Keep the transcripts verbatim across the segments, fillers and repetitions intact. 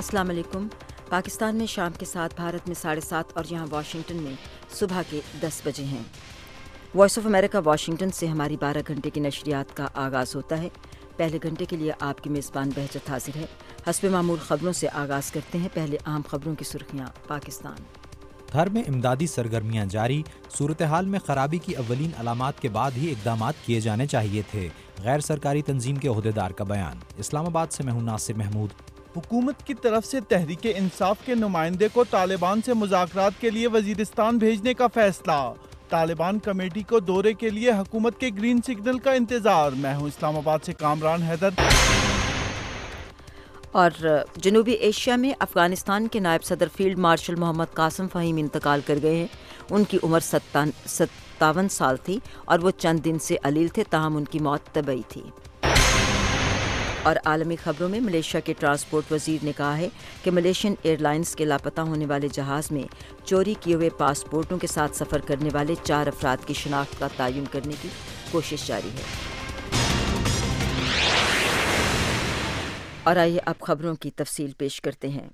السلام علیکم۔ پاکستان میں شام کے ساتھ، بھارت میں ساڑھے سات اور یہاں واشنگٹن میں صبح کے دس بجے ہیں۔ وائس آف امریکہ واشنگٹن سے ہماری بارہ گھنٹے کی نشریات کا آغاز ہوتا ہے۔ پہلے گھنٹے کے لیے آپ کی میزبان بہجت حاضر ہے۔ حسب معمول خبروں سے آغاز کرتے ہیں۔ پہلے عام خبروں کی سرخیاں۔ پاکستان گھر میں امدادی سرگرمیاں جاری، صورتحال میں خرابی کی اولین علامات کے بعد ہی اقدامات کیے جانے چاہیے تھے، غیر سرکاری تنظیم کے عہدیدار کا بیان۔ اسلام آباد سے میں ہوں ناصر محمود۔ حکومت کی طرف سے تحریک انصاف کے نمائندے کو طالبان سے مذاکرات کے لیے وزیرستان بھیجنے کا فیصلہ۔ طالبان کمیٹی کو دورے کے لیے حکومت کے گرین سگنل کا انتظار۔ میں ہوں اسلام آباد سے کامران حیدر۔ اور جنوبی ایشیا میں افغانستان کے نائب صدر فیلڈ مارشل محمد قاسم فہیم انتقال کر گئے ہیں۔ ان کی عمر ستاون سال تھی اور وہ چند دن سے علیل تھے، تاہم ان کی موت طبعی تھی۔ اور عالمی خبروں میں ملیشیا کے ٹرانسپورٹ وزیر نے کہا ہے کہ ملیشین ایئر لائنز کے لاپتہ ہونے والے جہاز میں چوری کیے ہوئے پاسپورٹوں کے ساتھ سفر کرنے والے چار افراد کی شناخت کا تعین کرنے کی کوشش جاری ہے۔ اور آئیے اب خبروں کی تفصیل پیش کرتے ہیں۔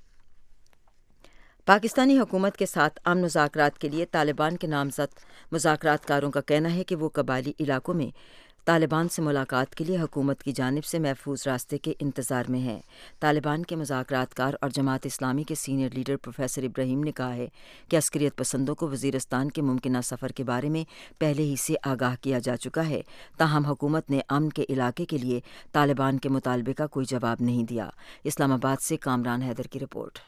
پاکستانی حکومت کے ساتھ امن مذاکرات کے لیے طالبان کے نامزد مذاکرات کاروں کا کہنا ہے کہ وہ قبائلی علاقوں میں طالبان سے ملاقات کے لیے حکومت کی جانب سے محفوظ راستے کے انتظار میں ہیں۔ طالبان کے مذاکرات کار اور جماعت اسلامی کے سینئر لیڈر پروفیسر ابراہیم نے کہا ہے کہ عسکریت پسندوں کو وزیرستان کے ممکنہ سفر کے بارے میں پہلے ہی سے آگاہ کیا جا چکا ہے، تاہم حکومت نے امن کے علاقے کے لیے طالبان کے مطالبے کا کوئی جواب نہیں دیا۔ اسلام آباد سے کامران حیدر کی رپورٹ۔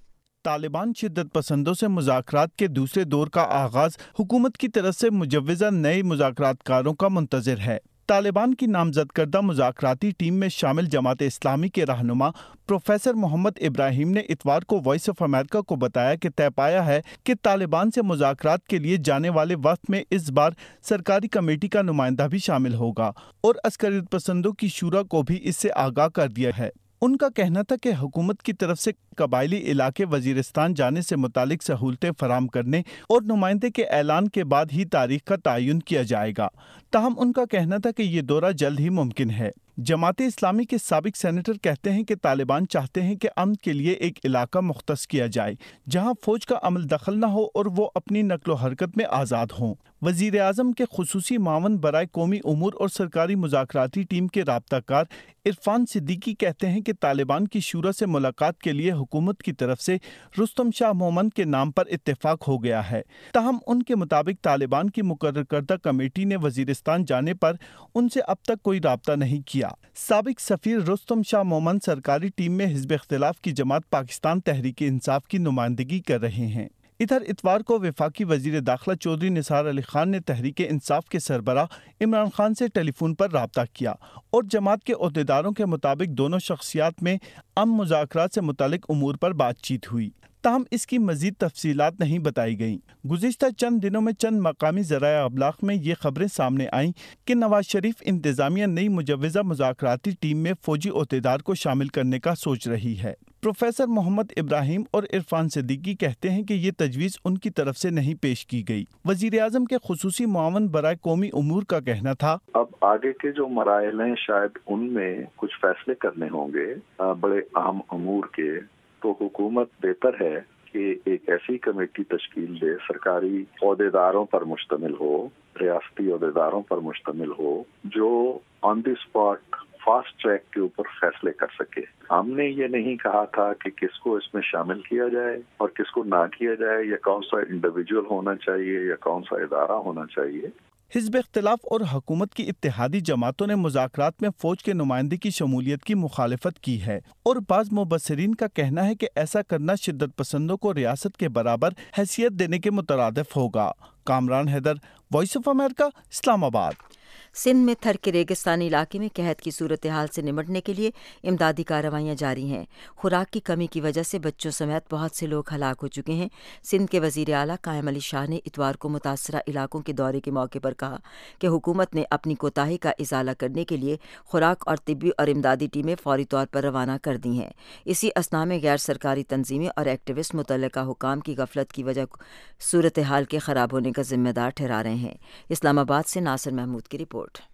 طالبان شدت پسندوں سے مذاکرات کے دوسرے دور کا آغاز حکومت کی طرف سے مجوزہ نئے مذاکرات کاروں کا منتظر ہے۔ طالبان کی نامزد کردہ مذاکراتی ٹیم میں شامل جماعت اسلامی کے رہنما پروفیسر محمد ابراہیم نے اتوار کو وائس آف امریکہ کو بتایا کہ طے پایا ہے کہ طالبان سے مذاکرات کے لیے جانے والے وفد میں اس بار سرکاری کمیٹی کا نمائندہ بھی شامل ہوگا اور عسکریت پسندوں کی شورا کو بھی اس سے آگاہ کر دیا ہے۔ ان کا کہنا تھا کہ حکومت کی طرف سے قبائلی علاقے وزیرستان جانے سے متعلق سہولتیں فراہم کرنے اور نمائندے کے اعلان کے بعد ہی تاریخ کا تعین کیا جائے گا، تاہم ان کا کہنا تھا کہ یہ دورہ جلد ہی ممکن ہے۔ جماعت اسلامی کے سابق سینیٹر کہتے ہیں کہ طالبان چاہتے ہیں کہ امن کے لیے ایک علاقہ مختص کیا جائے جہاں فوج کا عمل دخل نہ ہو اور وہ اپنی نقل و حرکت میں آزاد ہوں۔ وزیر اعظم کے خصوصی معاون برائے قومی امور اور سرکاری مذاکراتی ٹیم کے رابطہ کار عرفان صدیقی کہتے ہیں کہ طالبان کی شورا سے ملاقات کے لیے حکومت کی طرف سے رستم شاہ مومن کے نام پر اتفاق ہو گیا ہے، تاہم ان کے مطابق طالبان کی مقرر کردہ کمیٹی نے وزیرستان جانے پر ان سے اب تک کوئی رابطہ نہیں کیا۔ سابق سفیر رستم شاہ مومن سرکاری ٹیم میں حزب اختلاف کی جماعت پاکستان تحریک انصاف کی نمائندگی کر رہے ہیں۔ ادھر اتوار کو وفاقی وزیر داخلہ چودھری نثار علی خان نے تحریک انصاف کے سربراہ عمران خان سے ٹیلی فون پر رابطہ کیا اور جماعت کے عہدیداروں کے مطابق دونوں شخصیات میں امن مذاکرات سے متعلق امور پر بات چیت ہوئی، تاہم اس کی مزید تفصیلات نہیں بتائی گئیں۔ گزشتہ چند دنوں میں چند مقامی ذرائع ابلاغ میں یہ خبریں سامنے آئیں کہ نواز شریف انتظامیہ نئی مجوزہ مذاکراتی ٹیم میں فوجی عہدیدار کو شامل کرنے کا سوچ رہی ہے۔ پروفیسر محمد ابراہیم اور عرفان صدیقی کہتے ہیں کہ یہ تجویز ان کی طرف سے نہیں پیش کی گئی۔ وزیر اعظم کے خصوصی معاون برائے قومی امور کا کہنا تھا، اب آگے کے جو مراحل ہیں شاید ان میں کچھ فیصلے کرنے ہوں گے بڑے اہم امور کے، تو حکومت بہتر ہے کہ ایک ایسی کمیٹی تشکیل دے، سرکاری عہدیداروں پر مشتمل ہو، ریاستی عہدیداروں پر مشتمل ہو، جو on the spot fast track کے اوپر فیصلے کر سکے۔ ہم نے یہ نہیں کہا تھا کہ کس کو اس میں شامل کیا جائے اور کس کو نہ کیا جائے، یا کون سا انڈیویجول ہونا چاہیے یا کون سا ادارہ ہونا چاہیے۔ حزب اختلاف اور حکومت کی اتحادی جماعتوں نے مذاکرات میں فوج کے نمائندے کی شمولیت کی مخالفت کی ہے اور بعض مبصرین کا کہنا ہے کہ ایسا کرنا شدت پسندوں کو ریاست کے برابر حیثیت دینے کے مترادف ہوگا۔ Kamran Haider, voice of America, Islamabad. Sindh میں تھر کے ریگستانی علاقے میں قحط کی صورتحال سے نمٹنے کے لیے امدادی کارروائیاں جاری ہیں۔ خوراک کی کمی کی وجہ سے بچوں سمیت بہت سے لوگ ہلاک ہو چکے ہیں۔ سندھ کے وزیر اعلیٰ قائم علی شاہ نے اتوار کو متاثرہ علاقوں کے دورے کے موقع پر کہا کہ حکومت نے اپنی کوتاہی کا ازالہ کرنے کے لیے خوراک اور طبی اور امدادی ٹیمیں فوری طور پر روانہ کر دی ہیں۔ اسی اثنا میں غیر سرکاری تنظیمیں اور ایکٹیوسٹ متعلقہ حکام کی غفلت کی وجہ صورتحال کے خراب ہونے کا ذمہ دار ٹھہرا رہے ہیں۔ اسلام آباد سے ناصر محمود کی رپورٹ۔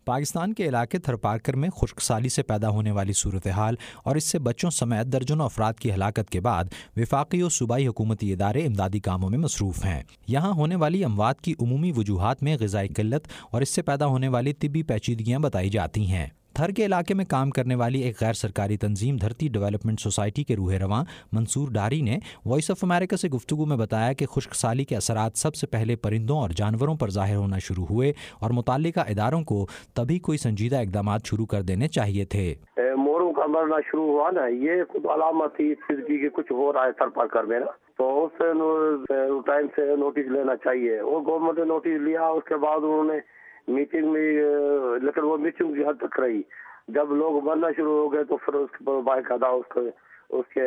پاکستان کے علاقے تھرپارکر میں خشک سالی سے پیدا ہونے والی صورتحال اور اس سے بچوں سمیت درجنوں افراد کی ہلاکت کے بعد وفاقی اور صوبائی حکومتی ادارے امدادی کاموں میں مصروف ہیں۔ یہاں ہونے والی اموات کی عمومی وجوہات میں غذائی قلت اور اس سے پیدا ہونے والی طبی پیچیدگیاں بتائی جاتی ہیں۔ تھر کے علاقے میں کام کرنے والی ایک غیر سرکاری تنظیم دھرتی ڈیولپمنٹ سوسائٹی کے روح رواں منصور ڈاری نے وائس آف امریکہ سے گفتگو میں بتایا کہ خشک سالی کے اثرات سب سے پہلے پرندوں اور جانوروں پر ظاہر ہونا شروع ہوئے اور متعلقہ اداروں کو تبھی کوئی سنجیدہ اقدامات شروع کر دینے چاہیے تھے۔ موروں کا مرنا شروع ہوا نا، یہ خود علامت تھی فزکی کہ کچھ ہو رہا ہے تھرپارکر میں نا، تو اس سے ٹائم سے نوٹس لینا چاہیے۔ وہ گورنمنٹ نے نوٹس لیا، اس کے بعد انہوں نے میٹنگ میں، لیکن وہ میٹنگ کی حد تک رہی۔ جب لوگ مرنا شروع ہو گئے تو پھر اس کے باقاعدہ اس کے اس کے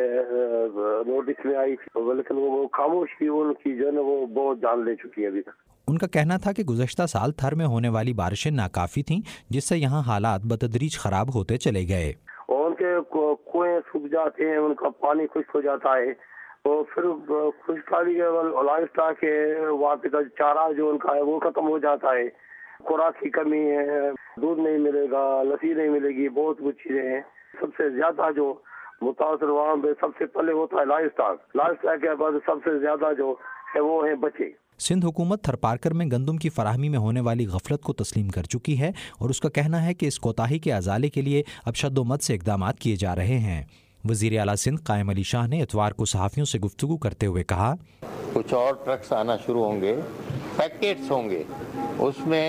نوٹس میں آئی، لیکن وہ خاموشی ان کی جو ہے نا وہ بہت جان لے چکی ہے ابھی تک۔ ان کا کہنا تھا کہ گزشتہ سال تھر میں ہونے والی بارشیں ناکافی تھیں، جس سے یہاں حالات بتدریج خراب ہوتے چلے گئے۔ اور ان کے کنویں سوکھ جاتے ہیں، ان کا پانی خشک ہو جاتا ہے، اور پھر خشک سالی کے لائف کے وہاں پہ چارہ جو ان کا ہے وہ ختم ہو جاتا ہے، خوراک کی کمی ہے، دودھ نہیں ملے گا، لسی نہیں ملے گی، بہت کچھ چیزیں ہیں۔ سب سے زیادہ جو متاثر وہاں پہ سب سے پہلے ہوتا ہے لائف اسٹاک، لائف اسٹاک کے بعد سب سے زیادہ جو ہے وہ ہیں بچے۔ سندھ حکومت تھرپارکر میں گندم کی فراہمی میں ہونے والی غفلت کو تسلیم کر چکی ہے اور اس کا کہنا ہے کہ اس کوتاہی کے ازالے کے لیے اب شد و مد سے اقدامات کیے جا رہے ہیں۔ وزیر اعلیٰ سندھ قائم علی شاہ نے اتوار کو صحافیوں سے گفتگو کرتے ہوئے کہا، کچھ اور ٹرکس آنا شروع ہوں گے، پیکٹس ہوں گے، اس میں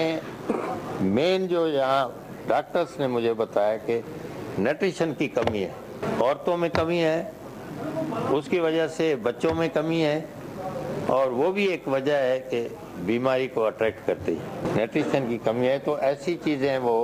مین جو یہاں ڈاکٹرز نے مجھے بتایا کہ نیوٹریشن کی کمی ہے، عورتوں میں کمی ہے، اس کی وجہ سے بچوں میں کمی ہے، اور وہ بھی ایک وجہ ہے کہ بیماری کو اٹریکٹ کرتی ہے، نیوٹریشن کی کمی ہے۔ تو ایسی چیزیں وہ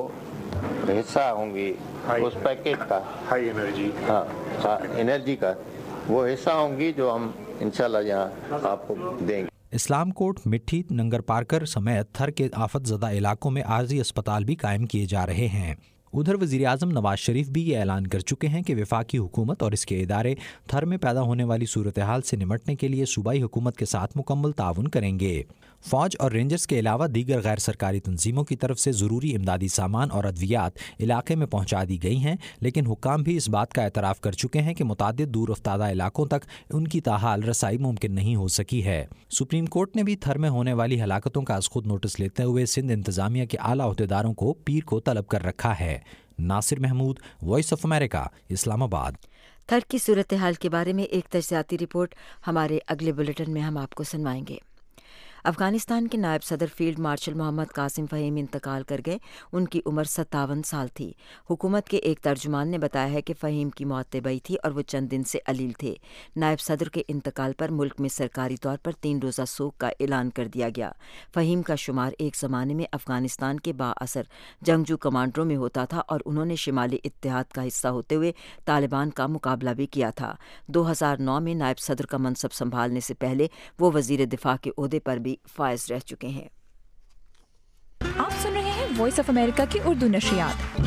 حصہ ہوں گی اس پیکیج کا، ہائی انرجی، ہاں ہاں انرجی کا وہ حصہ ہوں گی جو ہم انشاءاللہ یہاں آپ کو دیں گے۔ اسلام کوٹ، مٹھی، ننگر پارکر سمیت تھر کے آفت زدہ علاقوں میں عارضی اسپتال بھی قائم کیے جا رہے ہیں۔ ادھر وزیر اعظم نواز شریف بھی یہ اعلان کر چکے ہیں کہ وفاقی حکومت اور اس کے ادارے تھر میں پیدا ہونے والی صورتحال سے نمٹنے کے لیے صوبائی حکومت کے ساتھ مکمل تعاون کریں گے۔ فوج اور رینجرز کے علاوہ دیگر غیر سرکاری تنظیموں کی طرف سے ضروری امدادی سامان اور ادویات علاقے میں پہنچا دی گئی ہیں، لیکن حکام بھی اس بات کا اعتراف کر چکے ہیں کہ متعدد دور افتادہ علاقوں تک ان کی تاحال رسائی ممکن نہیں ہو سکی ہے۔ سپریم کورٹ نے بھی تھر میں ہونے والی ہلاکتوں کا از خود نوٹس لیتے ہوئے سندھ انتظامیہ کے اعلیٰ عہدیداروں کو پیر کو طلب کر رکھا ہے۔ Nasir Mahmood, voice of America, Islamabad. Thar کی صورتحال کے بارے میں ایک تجزیاتی رپورٹ ہمارے اگلے بلیٹن میں ہم آپ کو سنوائیں گے۔ افغانستان کے نائب صدر فیلڈ مارشل محمد قاسم فہیم انتقال کر گئے۔ ان کی عمر ستاون سال تھی۔ حکومت کے ایک ترجمان نے بتایا ہے کہ فہیم کی موت طبعی تھی اور وہ چند دن سے علیل تھے۔ نائب صدر کے انتقال پر ملک میں سرکاری طور پر تین روزہ سوگ کا اعلان کر دیا گیا۔ فہیم کا شمار ایک زمانے میں افغانستان کے با اثر جنگجو کمانڈروں میں ہوتا تھا اور انہوں نے شمالی اتحاد کا حصہ ہوتے ہوئے طالبان کا مقابلہ بھی کیا تھا۔ دو ہزار نو میں نائب صدر کا منصب سنبھالنے سے پہلے وہ وزیر دفاع کے عہدے پر بھی فائز رہ چکے ہیں۔ آپ سن رہے ہیں وائس آف امریکہ کی اردو نشریات۔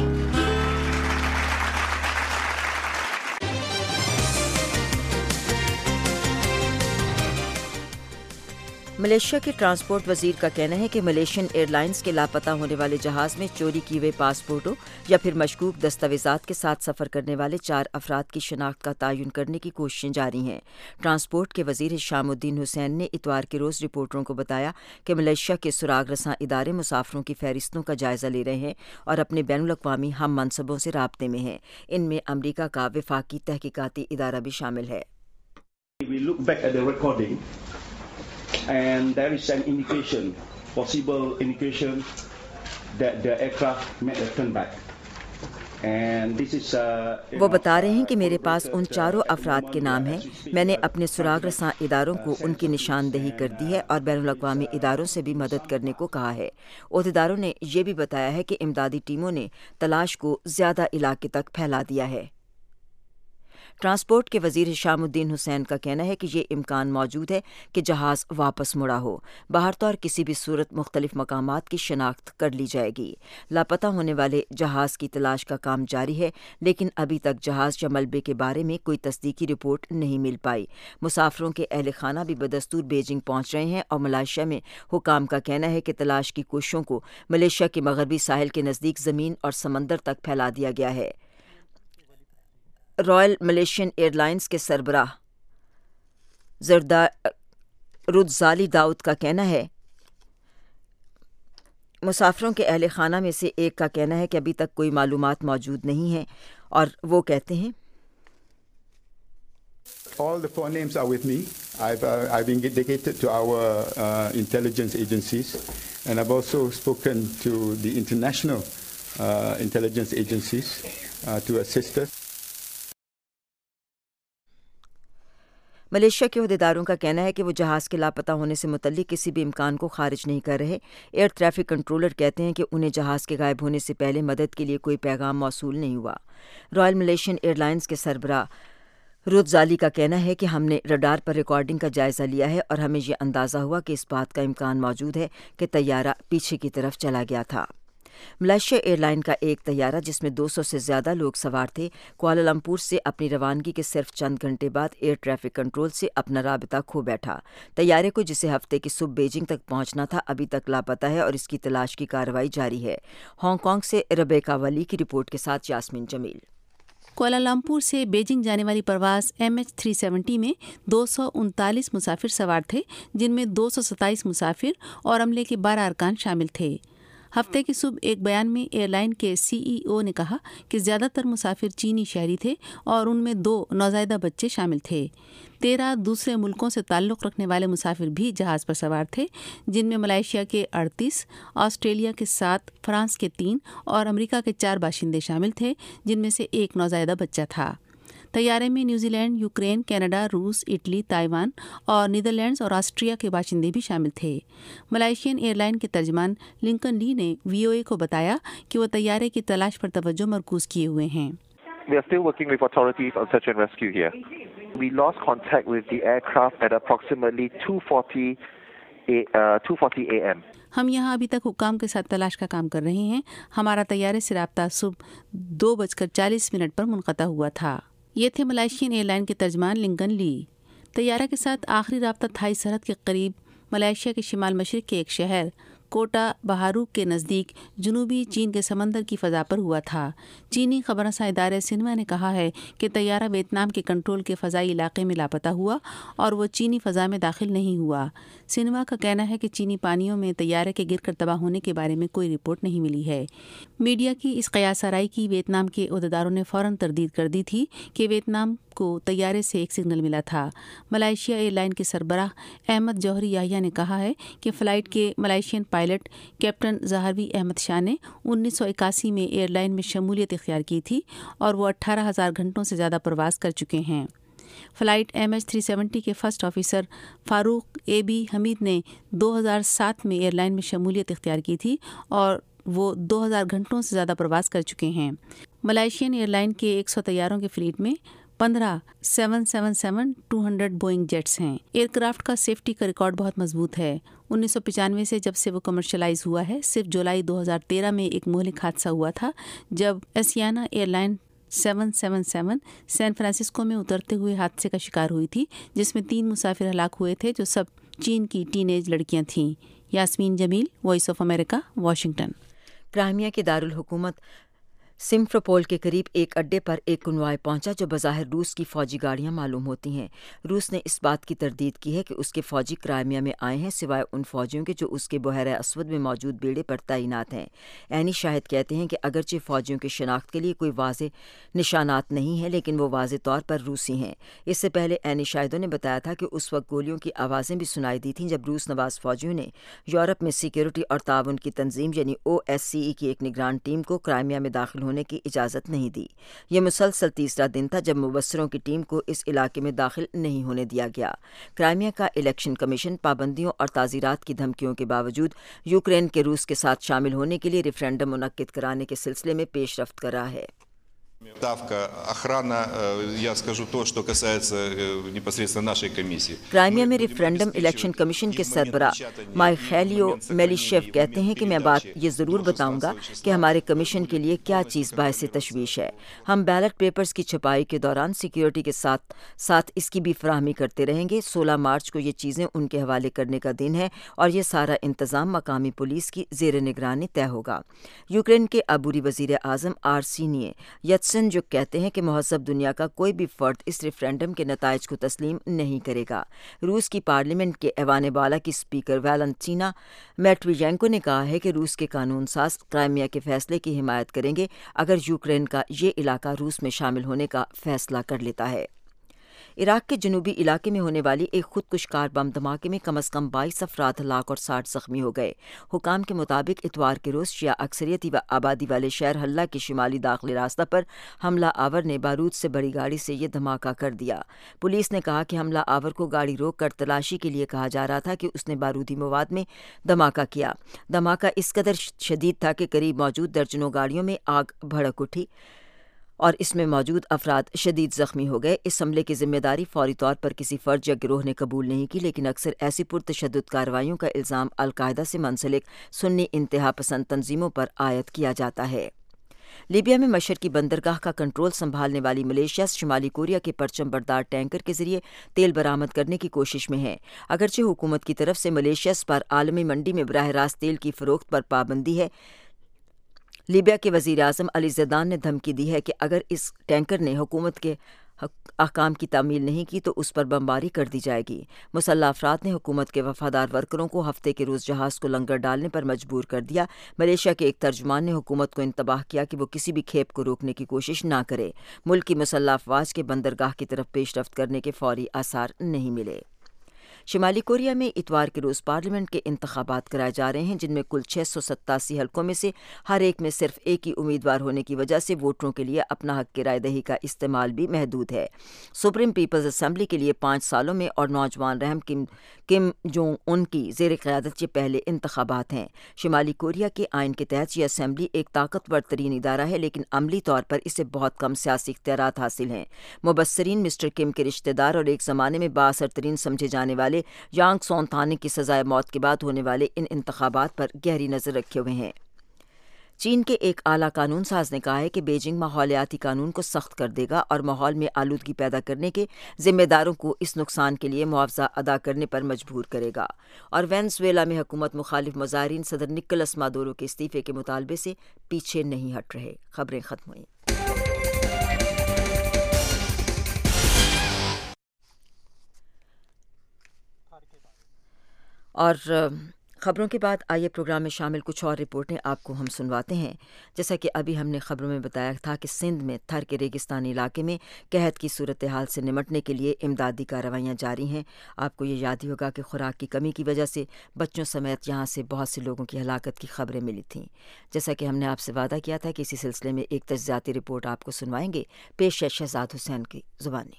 ملیشیا کے ٹرانسپورٹ وزیر کا کہنا ہے کہ ملیشین ایئر لائنز کے لاپتہ ہونے والے جہاز میں چوری کیے ہوئے پاسپورٹوں یا پھر مشکوک دستاویزات کے ساتھ سفر کرنے والے چار افراد کی شناخت کا تعین کرنے کی کوششیں جاری ہیں۔ ٹرانسپورٹ کے وزیر ہشام الدین حسین نے اتوار کے روز رپورٹروں کو بتایا کہ ملیشیا کے سراغ رساں ادارے مسافروں کی فہرستوں کا جائزہ لے رہے ہیں اور اپنے بین الاقوامی ہم منصبوں سے رابطے میں ہیں۔ ان میں امریکہ کا وفاقی تحقیقاتی ادارہ بھی شامل ہے۔ We look back at the recording and there is an indication, possible indication that the aircraft made a turn back. وہ بتا رہے ہیں کہ میرے پاس ان چاروں افراد کے نام ہیں۔ میں نے اپنے سراغ رساں اداروں کو ان کی نشاندہی کر دی ہے اور بین الاقوامی اداروں سے بھی مدد کرنے کو کہا ہے۔ عہدیداروں نے یہ بھی بتایا ہے کہ امدادی ٹیموں نے تلاش کو زیادہ علاقے تک پھیلا دیا ہے۔ ٹرانسپورٹ کے وزیر ہشام الدین حسین کا کہنا ہے کہ یہ امکان موجود ہے کہ جہاز واپس مڑا ہو۔ بہرطور کسی بھی صورت مختلف مقامات کی شناخت کر لی جائے گی۔ لاپتہ ہونے والے جہاز کی تلاش کا کام جاری ہے، لیکن ابھی تک جہاز یا ملبے کے بارے میں کوئی تصدیقی رپورٹ نہیں مل پائی۔ مسافروں کے اہل خانہ بھی بدستور بیجنگ پہنچ رہے ہیں اور ملائیشیا میں حکام کا کہنا ہے کہ تلاش کی کوششوں کو ملیشیا کے مغربی ساحل کے نزدیک زمین اور سمندر تک پھیلا دیا گیا ہے۔ رائل ملیشین ایئر لائنز کے سربراہ رودزالی داؤد کا کہنا ہے مسافروں کے اہل خانہ میں سے ایک کا کہنا ہے کہ ابھی تک کوئی معلومات موجود نہیں ہیں، اور وہ کہتے ہیں All the phone names are with me. I've, uh, I've indicated to our uh, intelligence agencies, and I've also spoken to the international uh, intelligence agencies uh, to assist us. Malaysia کے عہدیداروں کا کہنا ہے کہ وہ جہاز کے لاپتہ ہونے سے متعلق کسی بھی امکان کو خارج نہیں کر رہے۔ ایئر ٹریفک کنٹرولر کہتے ہیں کہ انہیں جہاز کے غائب ہونے سے پہلے مدد کے لیے کوئی پیغام موصول نہیں ہوا۔ رائل ملیشین ایئر لائنز کے سربراہ رودزالی کا کہنا ہے کہ ہم نے رڈار پر ریکارڈنگ کا جائزہ لیا ہے اور ہمیں یہ اندازہ ہوا کہ اس بات کا امکان موجود ہے کہ طیارہ پیچھے کی طرف چلا گیا تھا۔ ملائیشیا ایئر لائن کا ایک طیارہ جس میں دو سو سے زیادہ لوگ سوار تھے، کوالالمپور سے اپنی روانگی کے صرف چند گھنٹے بعد ایئر ٹریفک کنٹرول سے اپنا رابطہ کھو بیٹھا۔ طیارے کو جسے ہفتے کی صبح بیجنگ تک پہنچنا تھا ابھی تک لاپتہ ہے اور اس کی تلاش کی کارروائی جاری ہے۔ ہانگ کانگ سے ربیکا ولی کی رپورٹ کے ساتھ یاسمین جمیل۔ کوالالمپور سے بیجنگ جانے والی پرواز ایم ایچ تھری سیونٹی میں دو سو انتالیس مسافر سوار تھے، جن میں دو سو ستائیس مسافر اور عملے کے بارہ ارکان شامل تھے۔ ہفتے کی صبح ایک بیان میں ایئر لائن کے سی ای او نے کہا کہ زیادہ تر مسافر چینی شہری تھے اور ان میں دو نوزائیدہ بچے شامل تھے۔ تیرہ دوسرے ملکوں سے تعلق رکھنے والے مسافر بھی جہاز پر سوار تھے، جن میں ملائیشیا کے اڑتیس، آسٹریلیا کے سات، فرانس کے تین اور امریکہ کے چار باشندے شامل تھے، جن میں سے ایک نوزائیدہ بچہ تھا۔ طیارے میں نیوزی لینڈ، یوکرین، کینیڈا، روس، اٹلی، تائیوان اور نیدرلینڈز اور آسٹریا کے باشندے بھی شامل تھے۔ ملائیشین ایئر لائن کے ترجمان لنکن لی نے وی او اے کو بتایا کہ وہ طیارے کی تلاش پر توجہ مرکوز کیے ہوئے ہیں۔ We are still working with authorities on search and rescue here. We lost contact with the aircraft at approximately two forty a m ہم یہاں ابھی تک حکام کے ساتھ تلاش کا کام کر رہے ہیں۔ ہمارا طیارے سے رابطہ صبح دو بج کر چالیس منٹ پر منقطع ہوا تھا۔ یہ تھے ملائیشین ایئر لائن کے ترجمان لنکن لی۔ طیارہ کے ساتھ آخری رابطہ تھائی سرحد کے قریب ملائیشیا کے شمال مشرق کے ایک شہر کوٹا بہاروک کے نزدیک جنوبی چین کے سمندر کی فضا پر ہوا تھا۔ چینی خبر رساں ادارے سنہوا نے کہا ہے کہ طیارہ ویتنام کے کنٹرول کے فضائی علاقے میں لاپتہ ہوا اور وہ چینی فضا میں داخل نہیں ہوا۔ سنہوا کا کہنا ہے کہ چینی پانیوں میں طیارے کے گر کر تباہ ہونے کے بارے میں کوئی رپورٹ نہیں ملی ہے۔ میڈیا کی اس قیاس آرائی کی ویتنام کے عہدیداروں نے فوراً تردید کر دی تھی کہ ویتنام کو طیارے سے ایک سگنل ملا تھا۔ ملائیشیا ایئر لائن کے سربراہ احمد جوہری یحییٰ نے کہا ہے کہ فلائٹ کے Malaysian pilot captain Zaharie Ahmad Shah نے انیس سو اکاسی میں ایئر لائن میں شمولیت اختیار کی تھی اور وہ اٹھارہ ہزار گھنٹوں سے زیادہ پرواز کر چکے ہیں۔ Flight M H three seventy کے first officer Farooq A B Hamid نے دو ہزار سات میں ایئر لائن میں شمولیت اختیار کی تھی اور وہ دو ہزار گھنٹوں سے زیادہ پرواز کر چکے ہیں۔ ملائیشین ایئر لائن کے ایک سو طیاروں کے فلیٹ میں پندرہ seven seven seven two hundred Boeing jets ہیں۔ ایئر کرافٹ کا سیفٹی کا ریکارڈ بہت مضبوط ہے۔ انیس سو پچانوے سے جب سے وہ کمرشلائز ہوا ہے، صرف جولائی دو ہزار تیرہ میں ایک مہلک حادثہ ہوا تھا جب Asiana airline seven seven seven San Francisco میں اترتے ہوئے حادثے کا شکار ہوئی تھی، جس میں تین مسافر ہلاک ہوئے تھے جو سب چین کی ٹین ایج لڑکیاں تھیں۔ Yasmin Jamil, voice of America, Washington. Crimea کے دارالحکومت سمفروپول کے قریب ایک اڈے پر ایک کنوائے پہنچا جو بظاہر روس کی فوجی گاڑیاں معلوم ہوتی ہیں۔ روس نے اس بات کی تردید کی ہے کہ اس کے فوجی کرائمیا میں آئے ہیں، سوائے ان فوجیوں کے جو اس کے بحیرہ اسود میں موجود بیڑے پر تعینات ہیں۔ عینی شاہد کہتے ہیں کہ اگرچہ فوجیوں کی شناخت کے لیے کوئی واضح نشانات نہیں ہیں، لیکن وہ واضح طور پر روسی ہیں۔ اس سے پہلے عینی شاہدوں نے بتایا تھا کہ اس وقت گولیوں کی آوازیں بھی سنائی دی تھیں جب روس نواز فوجیوں نے یورپ میں سیکیورٹی اور تعاون کی تنظیم یعنی او ایس سی ای کی ایک نگران ٹیم کو کرائمیا میں داخل ہونے کی اجازت نہیں دی۔ یہ مسلسل تیسرا دن تھا جب مبصروں کی ٹیم کو اس علاقے میں داخل نہیں ہونے دیا گیا۔ کرائمیا کا الیکشن کمیشن پابندیوں اور تعزیرات کی دھمکیوں کے باوجود یوکرین کے روس کے ساتھ شامل ہونے کے لیے ریفرینڈم منعقد کرانے کے سلسلے میں پیش رفت کر رہا ہے۔ کرائمیا میں ریفرینڈم الیکشن کمیشن کے سربراہ مائخیلیو میلیشیف کہتے ہیں کہ میں بات یہ ضرور بتاؤں گا کہ ہمارے کمیشن کے لیے کیا چیز باعث تشویش ہے. ہم بیلٹ پیپرز کی چھپائی کے دوران سیکیورٹی کے ساتھ ساتھ اس کی بھی فراہمی کرتے رہیں گے. سولہ مارچ کو یہ چیزیں ان کے حوالے کرنے کا دن ہے اور یہ سارا انتظام مقامی پولیس کی زیر نگرانی طے ہوگا. یوکرین کے عبوری وزیر اعظم آرسینیے یتسن جو کہتے ہیں کہ مہذب دنیا کا کوئی بھی فرد اس ریفرینڈم کے نتائج کو تسلیم نہیں کرے گا. روس کی پارلیمنٹ کے ایوان بالا کی اسپیکر ویلنٹینا میٹویینکو نے کہا ہے کہ روس کے قانون ساز کرائمیا کے فیصلے کی حمایت کریں گے اگر یوکرین کا یہ علاقہ روس میں شامل ہونے کا فیصلہ کر لیتا ہے. عراق کے جنوبی علاقے میں ہونے والی ایک خودکش کار بم دھماکے میں کم از کم بائیس افراد ہلاک اور ساٹھ زخمی ہو گئے. حکام کے مطابق اتوار کے روز شیعہ اکثریتی و آبادی والے شہر حلہ کے شمالی داخلی راستہ پر حملہ آور نے بارود سے بڑی گاڑی سے یہ دھماکہ کر دیا. پولیس نے کہا کہ حملہ آور کو گاڑی روک کر تلاشی کے لیے کہا جا رہا تھا کہ اس نے بارودی مواد میں دھماکہ کیا. دھماکہ اس قدر شدید تھا کہ قریب موجود درجنوں گاڑیوں میں آگ بھڑک اٹھی اور اس میں موجود افراد شدید زخمی ہو گئے. اس حملے کی ذمہ داری فوری طور پر کسی فرد یا گروہ نے قبول نہیں کی، لیکن اکثر ایسی پرتشدد کارروائیوں کا الزام القاعدہ سے منسلک سنی انتہا پسند تنظیموں پر عائد کیا جاتا ہے. لیبیا میں مشرقی بندرگاہ کا کنٹرول سنبھالنے والی ملیشیا شمالی کوریا کے پرچم بردار ٹینکر کے ذریعے تیل برآمد کرنے کی کوشش میں ہے. اگرچہ حکومت کی طرف سے ملیشیا پر عالمی منڈی میں براہ راست تیل کی فروخت پر پابندی ہے، لیبیا کے وزیر اعظم علی زیدان نے دھمکی دی ہے کہ اگر اس ٹینکر نے حکومت کے احکام کی تعمیل نہیں کی تو اس پر بمباری کر دی جائے گی. مسلح افراد نے حکومت کے وفادار ورکروں کو ہفتے کے روز جہاز کو لنگر ڈالنے پر مجبور کر دیا. ملیشیا کے ایک ترجمان نے حکومت کو انتباہ کیا کہ وہ کسی بھی کھیپ کو روکنے کی کوشش نہ کرے. ملک کی مسلح افواج کے بندرگاہ کی طرف پیش رفت کرنے کے فوری آثار نہیں ملے. شمالی کوریا میں اتوار کے روز پارلیمنٹ کے انتخابات کرائے جا رہے ہیں، جن میں کل چھ سو ستاسی حلقوں میں سے ہر ایک میں صرف ایک ہی امیدوار ہونے کی وجہ سے ووٹروں کے لیے اپنا حق کی رائے دہی کا استعمال بھی محدود ہے. سپریم پیپلز اسمبلی کے لیے پانچ سالوں میں اور نوجوان رہم کم کم جونگ ان کی زیر قیادت یہ پہلے انتخابات ہیں. شمالی کوریا کے آئین کے تحت یہ اسمبلی ایک طاقتور ترین ادارہ ہے، لیکن عملی طور پر اسے بہت کم سیاسی اختیارات حاصل ہیں. مبصرین مسٹر کم کے رشتہ دار اور ایک زمانے میں بااثر ترین سمجھے جانے والے یانگ سون تھانے کی سزائے موت کے بعد ہونے والے ان انتخابات پر گہری نظر رکھے ہوئے ہیں. چین کے ایک اعلیٰ قانون ساز نے کہا ہے کہ بیجنگ ماحولیاتی قانون کو سخت کر دے گا اور ماحول میں آلودگی پیدا کرنے کے ذمہ داروں کو اس نقصان کے لیے معاوضہ ادا کرنے پر مجبور کرے گا. اور وینزویلا میں حکومت مخالف مظاہرین صدر نکولس مادورو کے استعفے کے مطالبے سے پیچھے نہیں ہٹ رہے. خبریں ختم ہوئیں. اور خبروں کے بعد آئیے پروگرام میں شامل کچھ اور رپورٹیں آپ کو ہم سنواتے ہیں. جیسا کہ ابھی ہم نے خبروں میں بتایا تھا کہ سندھ میں تھر کے ریگستانی علاقے میں قحط کی صورتحال سے نمٹنے کے لیے امدادی کارروائیاں جاری ہیں. آپ کو یہ یاد ہی ہوگا کہ خوراک کی کمی کی وجہ سے بچوں سمیت یہاں سے بہت سے لوگوں کی ہلاکت کی خبریں ملی تھیں. جیسا کہ ہم نے آپ سے وعدہ کیا تھا کہ اسی سلسلے میں ایک تجزیاتی رپورٹ آپ کو سنوائیں گے. پیش ہے شہزاد حسین کی زبانی.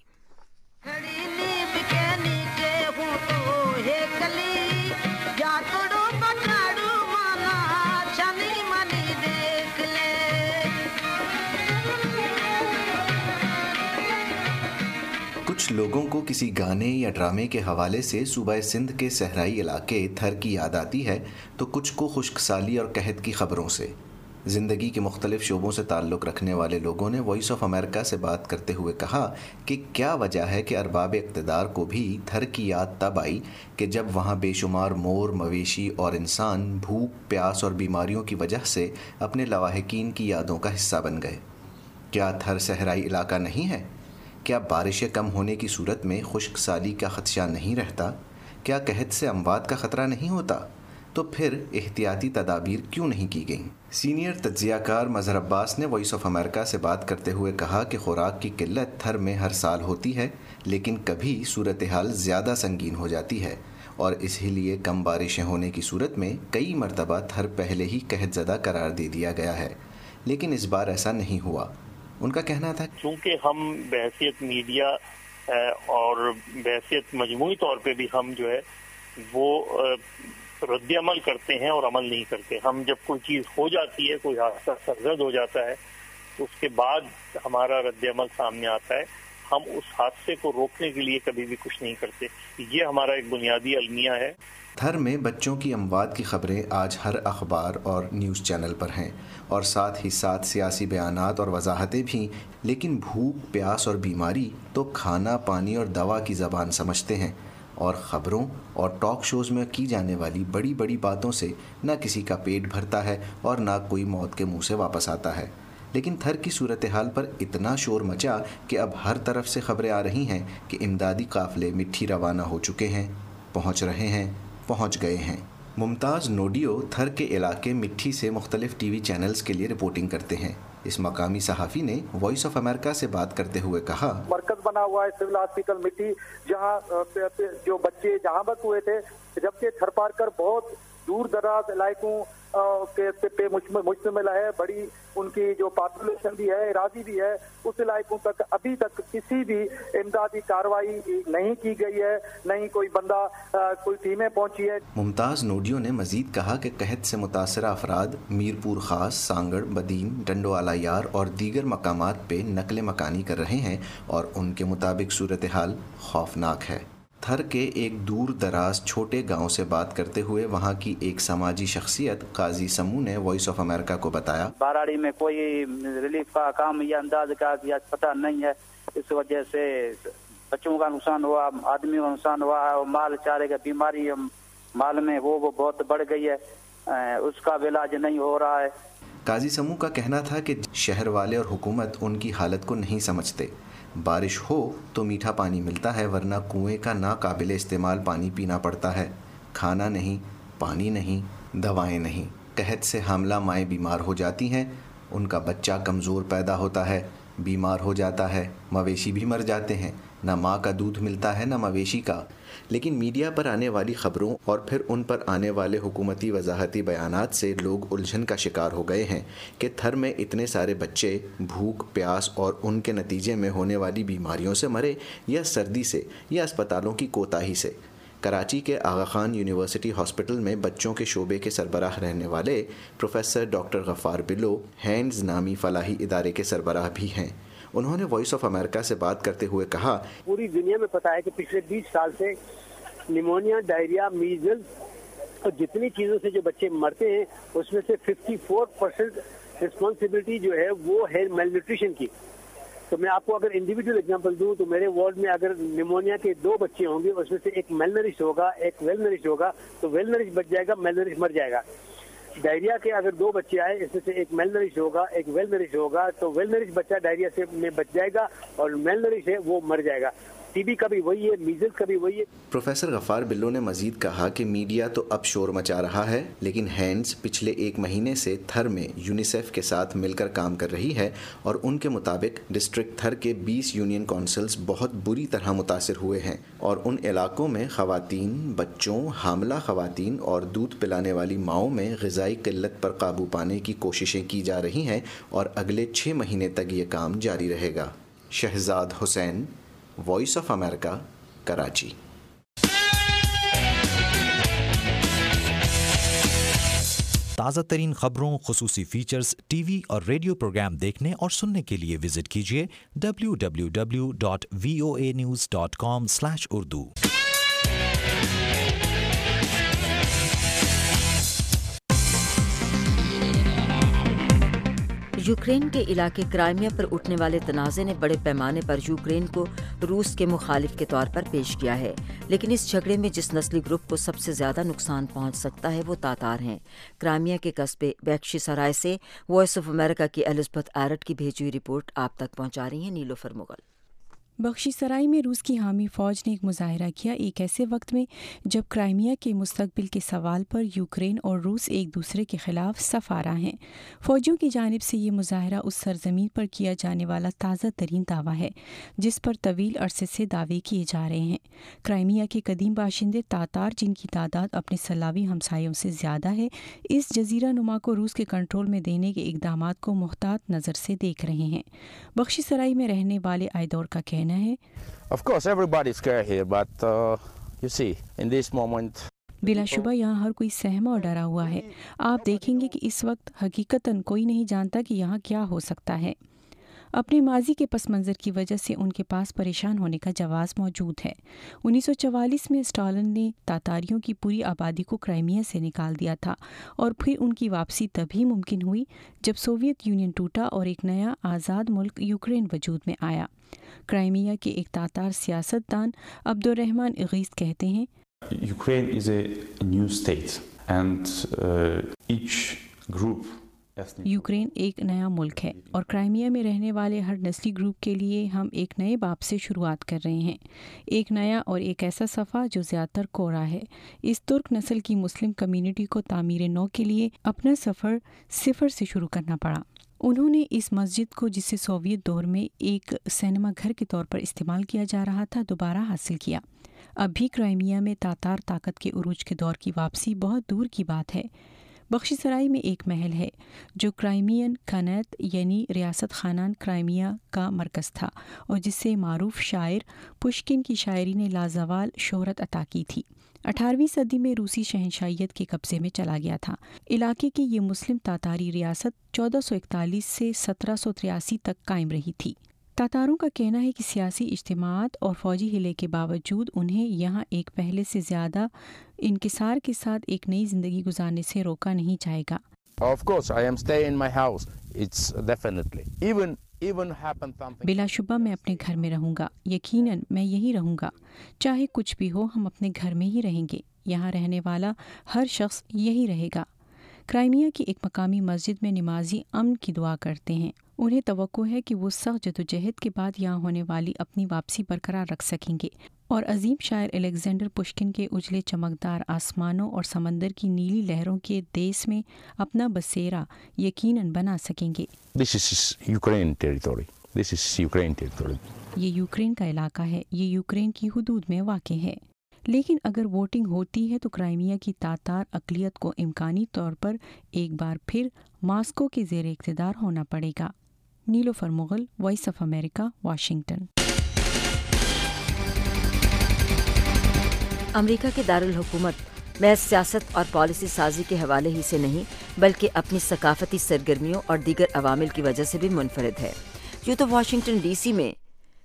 کچھ لوگوں کو کسی گانے یا ڈرامے کے حوالے سے صوبہ سندھ کے صحرائی علاقے تھر کی یاد آتی ہے تو کچھ کو خشک سالی اور قحط کی خبروں سے. زندگی کے مختلف شعبوں سے تعلق رکھنے والے لوگوں نے وائس آف امریکہ سے بات کرتے ہوئے کہا کہ کیا وجہ ہے کہ ارباب اقتدار کو بھی تھر کی یاد تب آئی کہ جب وہاں بے شمار مور، مویشی اور انسان بھوک، پیاس اور بیماریوں کی وجہ سے اپنے لواحقین کی یادوں کا حصہ بن گئے. کیا تھر صحرائی علاقہ نہیں ہے؟ کیا بارشیں کم ہونے کی صورت میں خشک سالی کا خدشہ نہیں رہتا؟ کیا قحط سے اموات کا خطرہ نہیں ہوتا؟ تو پھر احتیاطی تدابیر کیوں نہیں کی گئیں؟ سینئر تجزیہ کار مظہر عباس نے وائس آف امریکہ سے بات کرتے ہوئے کہا کہ خوراک کی قلت تھر میں ہر سال ہوتی ہے، لیکن کبھی صورتحال زیادہ سنگین ہو جاتی ہے اور اسی لیے کم بارشیں ہونے کی صورت میں کئی مرتبہ تھر پہلے ہی قحط زدہ قرار دے دیا گیا ہے، لیکن اس بار ایسا نہیں ہوا. ان کا کہنا تھا چونکہ ہم بحیثیت میڈیا اور بحیثیت مجموعی طور پہ بھی ہم جو ہے وہ رد عمل کرتے ہیں اور عمل نہیں کرتے. ہم جب کوئی چیز ہو جاتی ہے، کوئی حادثہ سرزد ہو جاتا ہے اس کے بعد ہمارا رد عمل سامنے آتا ہے. ہم اس حادثے کو روکنے کے لیے کبھی بھی کچھ نہیں کرتے. یہ ہمارا ایک بنیادی المیہ ہے. تھر میں بچوں کی اموات کی خبریں آج ہر اخبار اور نیوز چینل پر ہیں، اور ساتھ ہی ساتھ سیاسی بیانات اور وضاحتیں بھی. لیکن بھوک، پیاس اور بیماری تو کھانا، پانی اور دوا کی زبان سمجھتے ہیں، اور خبروں اور ٹاک شوز میں کی جانے والی بڑی بڑی باتوں سے نہ کسی کا پیٹ بھرتا ہے اور نہ کوئی موت کے منہ سے واپس آتا ہے. لیکن تھر کی صورتحال پر اتنا شور مچا کہ اب ہر طرف سے خبریں آ رہی ہیں کہ امدادی قافلے مٹھی روانہ ہو چکے ہیں، پہنچ رہے ہیں، پہنچ گئے ہیں. ممتاز نوڈیو تھر کے علاقے مٹھی سے مختلف ٹی وی چینلز کے لیے رپورٹنگ کرتے ہیں. اس مقامی صحافی نے وائس آف امریکہ سے بات کرتے ہوئے کہا، مرکز بنا ہوا ہے سول ہاسپٹل مٹھی، جہاں جو بچے جہاں بس ہوئے تھے، جبکہ تھر پارکر بہت دور دراز علاقوں کے پہ مشتمل ہے. بڑی ان کی جو پاپولیشن بھی ہے، اراضی بھی ہے، اس علاقوں تک ابھی تک کسی بھی امدادی کارروائی نہیں کی گئی ہے، نہیں کوئی بندہ کوئی ٹیمیں پہنچی ہے. ممتاز نوڈیو نے مزید کہا کہ قحط سے متاثرہ افراد میرپور خاص، سانگڑ، بدین، ڈنڈو آلا یار اور دیگر مقامات پہ نقل مکانی کر رہے ہیں، اور ان کے مطابق صورتحال خوفناک ہے. تھر کے ایک دور دراز چھوٹے گاؤں سے بات کرتے ہوئے وہاں کی ایک سماجی شخصیت قاضی سمو نے وائس آف امریکہ کو بتایا، باراڑی میں کوئی ریلیف کا کام یا انداز کا یا پتہ نہیں ہے. اس وجہ سے بچوں کا نقصان ہوا، آدمیوں کا نقصان ہوا، اور مال چارے کا بیماری مال میں وہ وہ بہت بڑھ گئی ہے، اس کا علاج نہیں ہو رہا ہے. قاضی سمو کا کہنا تھا کہ شہر والے اور حکومت ان کی حالت کو نہیں سمجھتے. بارش ہو تو میٹھا پانی ملتا ہے، ورنہ کنویں کا ناقابل استعمال پانی پینا پڑتا ہے. کھانا نہیں، پانی نہیں، دوائیں نہیں. قحط سے حاملہ مائیں بیمار ہو جاتی ہیں، ان کا بچہ کمزور پیدا ہوتا ہے، بیمار ہو جاتا ہے. مویشی بھی مر جاتے ہیں، نہ ماں کا دودھ ملتا ہے نہ مویشی کا. لیکن میڈیا پر آنے والی خبروں اور پھر ان پر آنے والے حکومتی وضاحتی بیانات سے لوگ الجھن کا شکار ہو گئے ہیں کہ تھر میں اتنے سارے بچے بھوک، پیاس اور ان کے نتیجے میں ہونے والی بیماریوں سے مرے، یا سردی سے، یا اسپتالوں کی کوتاہی سے. کراچی کے آغا خان یونیورسٹی ہاسپٹل میں بچوں کے شعبے کے سربراہ رہنے والے professor doctor Ghaffar blue hands نامی فلاحی ادارے کے سربراہ بھی ہیں. انہوں نے وائس آف امریکہ سے بات کرتے ہوئے کہا، پوری دنیا میں پتہ ہے کہ پچھلے بیس سال سے نیمونیا، ڈائریا، میزلز اور جتنی چیزوں سے جو بچے مرتے ہیں اس میں سے ففٹی فور پرسینٹ رسپانسبلٹی جو ہے وہ ہے میل نیوٹریشن کی. تو میں آپ کو اگر انڈیویجول ایگزامپل دوں تو میرے وارڈ میں اگر نیمونیا کے دو بچے ہوں گے، اس میں سے ایک میل نرش ہوگا، ایک ویل نرش ہوگا، تو ویل نرش بچ جائے گا، میل نرش مر جائے گا. ڈائریا کے اگر دو بچے آئے، اس میں سے ایک میل نرش ہوگا، ایک ویل نرش ہوگا، تو ویل نرش بچہ ڈائریا سے میں بچ جائے گا اور میل نرش ہے وہ مر جائے گا. ٹی بی کا بھی وہی ہے، میزلز کا بھی وہی ہے. پروفیسر غفار بلو نے مزید کہا کہ میڈیا تو اب شور مچا رہا ہے، لیکن ہینڈز پچھلے ایک مہینے سے تھر میں یونیسیف کے ساتھ مل کر کام کر رہی ہے، اور ان کے مطابق ڈسٹرکٹ تھر کے بیس یونین کونسلز بہت بری طرح متاثر ہوئے ہیں، اور ان علاقوں میں خواتین، بچوں، حاملہ خواتین اور دودھ پلانے والی ماؤں میں غذائی قلت پر قابو پانے کی کوششیں کی جا رہی ہیں، اور اگلے چھ مہینے تک یہ کام جاری رہے گا. Shahzad Hussain, voice of America, Karachi. تازہ ترین خبروں، خصوصی فیچرز، ٹی وی اور ریڈیو پروگرام دیکھنے اور سننے کے لیے وزٹ کیجیے W W W dot V O A news dot com slash Urdu. Ukraine کے علاقے کرائمیا پر اٹھنے والے تنازع نے بڑے پیمانے پر یوکرین کو روس کے مخالف کے طور پر پیش کیا ہے، لیکن اس جھگڑے میں جس نسلی گروپ کو سب سے زیادہ نقصان پہنچ سکتا ہے وہ تاتار ہیں. کرائمیا کے قصبے بیکشی سرائے سے وائس آف امریکہ کی الزبتھ ایرٹ کی بھیجی ہوئی رپورٹ آپ تک پہنچا رہی ہیں نیلوفر مغل. بخشی سرائی میں روس کی حامی فوج نے ایک مظاہرہ کیا ایک ایسے وقت میں جب کرائمیا کے مستقبل کے سوال پر یوکرین اور روس ایک دوسرے کے خلاف صف آرا ہیں. فوجیوں کی جانب سے یہ مظاہرہ اس سرزمین پر کیا جانے والا تازہ ترین دعویٰ ہے جس پر طویل عرصے سے دعوے کیے جا رہے ہیں. کرائمیا کے قدیم باشندے تاتار، جن کی تعداد اپنے سلاوی ہمسایوں سے زیادہ ہے، اس جزیرہ نما کو روس کے کنٹرول میں دینے کے اقدامات کو محتاط نظر سے دیکھ رہے ہیں. بخشی سرائی میں رہنے والے آئیدور کا کہنا ہے، Of course, everybody is scared here, but uh, you see, in this moment. बिला शुबा यहाँ हर कोई सहमा और डरा हुआ है। आप देखेंगे कि इस वक्त हकीकतन कोई नहीं जानता कि यहाँ क्या हो सकता है। अपने माजी के पस मंज़र की वजह से उनके पास परेशान होने का जवाज़ मौजूद है। उन्नीस सौ चवालीस में स्टालिन ने तातारियों की पूरी आबादी को क्राइमिया से निकाल दिया था और फिर उनकी वापसी तभी मुमकिन हुई जब सोवियत यूनियन टूटा और एक नया आज़ाद मुल्क यूक्रेन वजूद में आया। क्राइमिया के एक तातार सियासतदान अब्दुर्रहमान इगीस कहते हैं, Ukraine is a new state and uh, each group Ukraine एक नया मुल्क है और क्राइमिया में रहने वाले हर नस्ली ग्रुप के लिए हम एक नए बाब से शुरुआत कर रहे हैं, एक नया और एक ऐसा सफ़ा जो ज़्यादातर कोरा है। इस तुर्क नस्ल की मुस्लिम कम्युनिटी को तामीर नौ के लिए अपना सफ़र सिफर से शुरू करना पड़ा। उन्होंने इस मस्जिद को, जिसे सोवियत दौर में एक सिनेमा घर के तौर पर इस्तेमाल किया जा रहा था, दोबारा हासिल किया। अब भी क्राइमिया में तातार ताकत के उरूज के दौर की वापसी बहुत दूर की बात है। बख्शीसराय में एक महल है जो क्राइमियन खानत यानी रियासत खानान क्राइमिया का मरकज़ था और जिससे मारूफ शायर पुश्किन की शायरी ने लाजवाल शोहरत अता की थी। अठारहवीं सदी में रूसी शहंशाहियत के कब्ज़े में चला गया था। इलाके की ये मुस्लिम तातारी रियासत चौदह सौ इकतालीस से सत्रह सौ तिरासी तक कायम रही थी। तातारों का कहना है कि सियासी इज्तिमात और फौजी हिले के बावजूद उन्हें यहाँ एक पहले से ज़्यादा इनकिसार के साथ एक नई ज़िंदगी गुजारने से रोका नहीं जाएगा। Of course, I am staying in my house. It's definitely even even happen something. बिलाशुबा मैं अपने घर में रहूँगा, यकीनन मैं यही रहूँगा। चाहे कुछ भी हो, हम अपने घर में ही रहेंगे। यहाँ रहने वाला हर शख्स यही रहेगा। क्राइमिया की एक मकामी मस्जिद में नमाजी अमन की दुआ करते हैं। उन्हें तवक्को है कि वो सख्त जदोजहद के बाद यहाँ होने वाली अपनी वापसी बरकरार रख सकेंगे और अजीम शायर अलेक्जेंडर पुश्किन के उजले चमकदार आसमानों और समंदर की नीली लहरों के देश में अपना बसेरा यकीनन बना सकेंगे। This is Ukraine territory. This is Ukraine territory. ये यूक्रेन का इलाका है, ये यूक्रेन की हुदूद में वाक़ है। लेकिन अगर वोटिंग होती है तो क्राइमिया की तातार अक़लियत को इम्कानी तौर पर एक बार फिर मॉस्को के ज़ेर इक़्तिदार होना पड़ेगा। Nilofar Mughal, voice of America, Washington. America के दारुल हुकूमत महज सियासत और पॉलिसी साजी के हवाले ही से नहीं बल्कि अपनी सकाफती सरगर्मियों और दीगर अवामिल की वजह से भी मुनफरिद है। यूँ तो वाशिंगटन डीसी में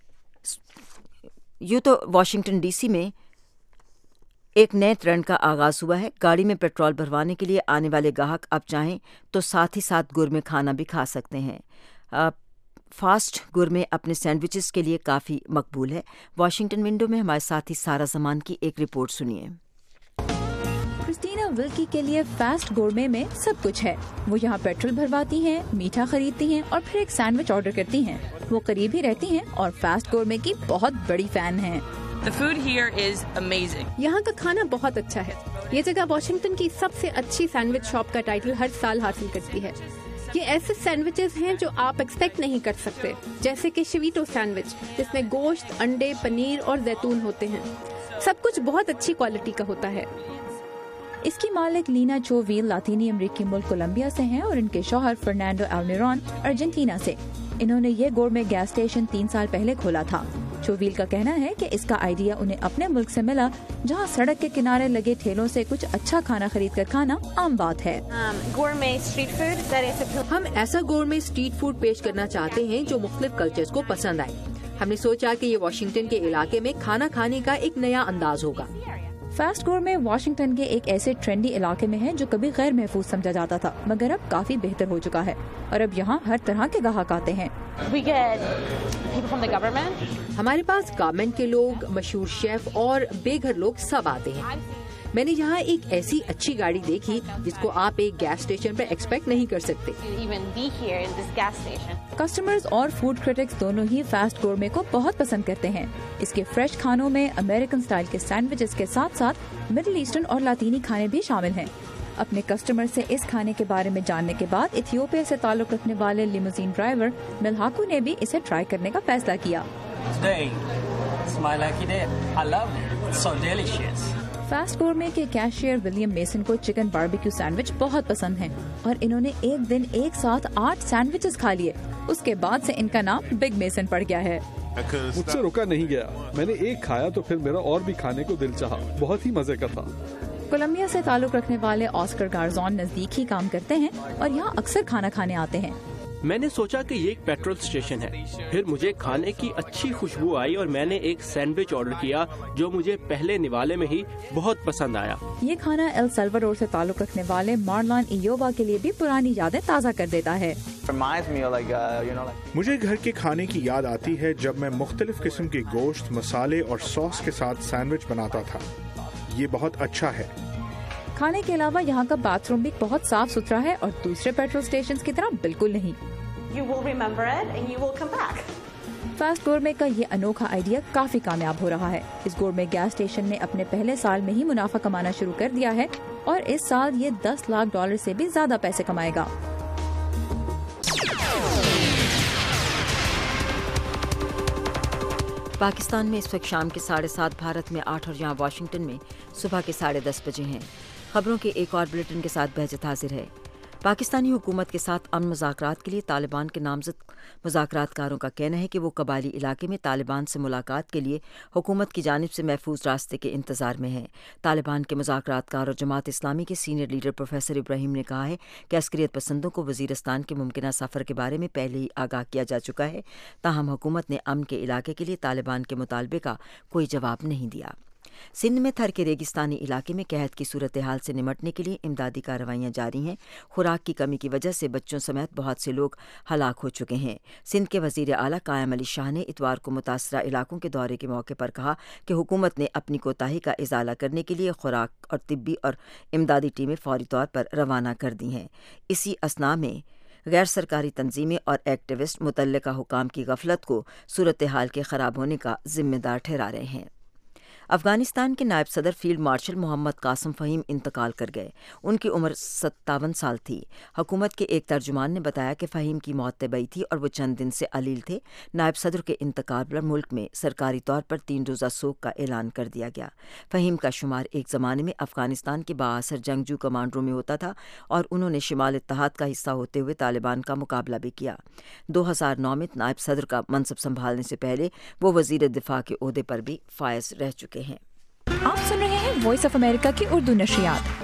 यूँ तो वाशिंगटन डीसी में एक नए ट्रेंड का आगाज़ हुआ है। गाड़ी में पेट्रोल भरवाने के लिए आने वाले ग्राहक अब चाहें तो साथ ही साथ गुरमे खाना भी खा सकते हैं। आ, फास्ट गुरमे अपने सैंडविचेस के लिए काफ़ी मकबूल है। वाशिंगटन विंडो में हमारे साथी सारा जमान की एक रिपोर्ट सुनिए। क्रिस्टीना विल्की के लिए फास्ट गोरमे में सब कुछ है। वो यहाँ पेट्रोल भरवाती हैं, मीठा खरीदती हैं और फिर एक सैंडविच ऑर्डर करती हैं। वो करीब ही रहती हैं और फास्ट गोरमे की बहुत बड़ी फैन हैं। The food here is amazing. यहाँ का खाना बहुत अच्छा है। ये जगह वाशिंगटन की सबसे अच्छी सैंडविच शॉप का टाइटल हर साल हासिल करती है। ये ऐसे सैंडविचेस हैं जो आप एक्सपेक्ट नहीं कर सकते, जैसे कि शिवीटो सैंडविच जिसमें गोश्त, अंडे, पनीर और जैतून होते हैं। सब कुछ बहुत अच्छी क्वालिटी का होता है। इसकी मालिक लीना चोवील लातीनी अमेरिकी मुल्क कोलंबिया से हैं और इनके शौहर फर्नांडो अल्मिरॉन अर्जेंटीना से। इन्होंने ये गोरमे गैस स्टेशन तीन साल पहले खोला था। चोवील का कहना है कि इसका आइडिया उन्हें अपने मुल्क से मिला, जहां सड़क के किनारे लगे ठेलों से कुछ अच्छा खाना खरीद कर खाना आम बात है। गोरमे स्ट्रीट फूड, हम ऐसा गोरमे स्ट्रीट फूड पेश करना चाहते हैं जो मुख्तलिफ कल्चर्स को पसंद आए। हमने सोचा कि ये वाशिंगटन के इलाके में खाना खाने का एक नया अंदाज होगा। फास्ट गोरमे वाशिंगटन के एक ऐसे ट्रेंडी इलाके में है जो कभी गैर महफूज समझा जाता था, मगर अब काफी बेहतर हो चुका है और अब यहाँ हर तरह के ग्राहक आते हैं। हमारे पास गवर्नमेंट के लोग, मशहूर शेफ और बेघर लोग सब आते हैं। मैंने यहाँ एक ऐसी अच्छी गाड़ी देखी जिसको आप एक गैस स्टेशन पर एक्सपेक्ट नहीं कर सकते। कस्टमर्स और फूड क्रिटिक्स दोनों ही फास्ट गोरमे को बहुत पसंद करते हैं। इसके फ्रेश खानों में अमेरिकन स्टाइल के सैंडविचेस के साथ साथ मिडिल ईस्टर्न और लातीनी खाने भी शामिल हैं। अपने कस्टमर से इस खाने के बारे में जानने के बाद इथियोपिया से ताल्लुक रखने वाले लिमोजीन ड्राइवर मिल्हाकू ने भी इसे ट्राई करने का फैसला किया। फास्ट गोरमे के कैशियर विलियम मेसन को चिकन बारबेक्यू सैंडविच बहुत पसंद है और इन्होंने एक दिन एक साथ आठ सैंडविचेस खा लिए। उसके बाद से इनका नाम बिग मेसन पड़ गया है। मुझसे रुका नहीं गया। मैंने एक खाया तो फिर मेरा और भी खाने को दिल चाहा। बहुत ही मजे का था। کولمبیا سے تعلق رکھنے والے آسکر گارزون نزدیک ہی کام کرتے ہیں اور یہاں اکثر کھانا کھانے آتے ہیں۔ میں نے سوچا کہ یہ ایک پیٹرول اسٹیشن ہے، پھر مجھے کھانے کی اچھی خوشبو آئی اور میں نے ایک سینڈوچ آرڈر کیا جو مجھے پہلے نوالے میں ہی بہت پسند آیا۔ یہ کھانا ایل سلواڈور سے تعلق رکھنے والے مارلان ایوبا کے لیے بھی پرانی یادیں تازہ کر دیتا ہے۔ مجھے گھر کے کھانے کی یاد آتی ہے جب میں مختلف قسم کے گوشت، مسالے اور سوس کے ساتھ سینڈوچ بناتا تھا۔ یہ بہت اچھا ہے۔ کھانے کے علاوہ یہاں کا باتھ روم بھی بہت صاف ستھرا ہے اور دوسرے پیٹرول اسٹیشنز کی طرح بالکل نہیں۔ فاسٹ گورمے کا یہ انوکھا آئیڈیا کافی کامیاب ہو رہا ہے۔ اس گورمے گیس اسٹیشن نے اپنے پہلے سال میں ہی منافع کمانا شروع کر دیا ہے اور اس سال یہ دس لاکھ ڈالر سے بھی زیادہ پیسے کمائے گا۔ پاکستان میں اس وقت شام کے ساڑھے سات، بھارت میں آٹھ اور یہاں واشنگٹن میں صبح کے ساڑھے دس بجے ہیں۔ خبروں کے ایک اور بلیٹن کے ساتھ بہجت حاضر ہے۔ پاکستانی حکومت کے ساتھ امن مذاکرات کے لیے طالبان کے نامزد مذاکرات کاروں کا کہنا ہے کہ وہ قبائلی علاقے میں طالبان سے ملاقات کے لیے حکومت کی جانب سے محفوظ راستے کے انتظار میں ہیں۔ طالبان کے مذاکرات کار اور جماعت اسلامی کے سینئر لیڈر پروفیسر ابراہیم نے کہا ہے کہ عسکریت پسندوں کو وزیرستان کے ممکنہ سفر کے بارے میں پہلے ہی آگاہ کیا جا چکا ہے، تاہم حکومت نے امن کے علاقے کے لیے طالبان کے مطالبے کا کوئی جواب نہیں دیا۔ سندھ میں تھر کے ریگستانی علاقے میں قحط کی صورتحال سے نمٹنے کے لیے امدادی کارروائیاں جاری ہیں۔ خوراک کی کمی کی وجہ سے بچوں سمیت بہت سے لوگ ہلاک ہو چکے ہیں۔ سندھ کے وزیر اعلیٰ قائم علی شاہ نے اتوار کو متاثرہ علاقوں کے دورے کے موقع پر کہا کہ حکومت نے اپنی کوتاہی کا ازالہ کرنے کے لیے خوراک اور طبی اور امدادی ٹیمیں فوری طور پر روانہ کر دی ہیں۔ اسی اثنا میں غیر سرکاری تنظیمیں اور ایکٹیوسٹ متعلقہ حکام کی غفلت کو صورتحال کے خراب ہونے کا ذمہ دار ٹھہرا رہے ہیں۔ افغانستان کے نائب صدر فیلڈ مارشل محمد قاسم فہیم انتقال کر گئے۔ ان کی عمر ستاون سال تھی۔ حکومت کے ایک ترجمان نے بتایا کہ فہیم کی موت طبعی تھی اور وہ چند دن سے علیل تھے۔ نائب صدر کے انتقال پر ملک میں سرکاری طور پر تین روزہ سوگ کا اعلان کر دیا گیا۔ فہیم کا شمار ایک زمانے میں افغانستان کے بااثر جنگجو کمانڈروں میں ہوتا تھا اور انہوں نے شمال اتحاد کا حصہ ہوتے ہوئے طالبان کا مقابلہ بھی کیا۔ دو ہزار نو میں نائب صدر کا منصب سنبھالنے سے پہلے وہ وزیر دفاع کے عہدے پر بھی فائز رہ چکے ہیں۔ آپ سن رہے ہیں وائس آف امریکہ کی اردو نشریات۔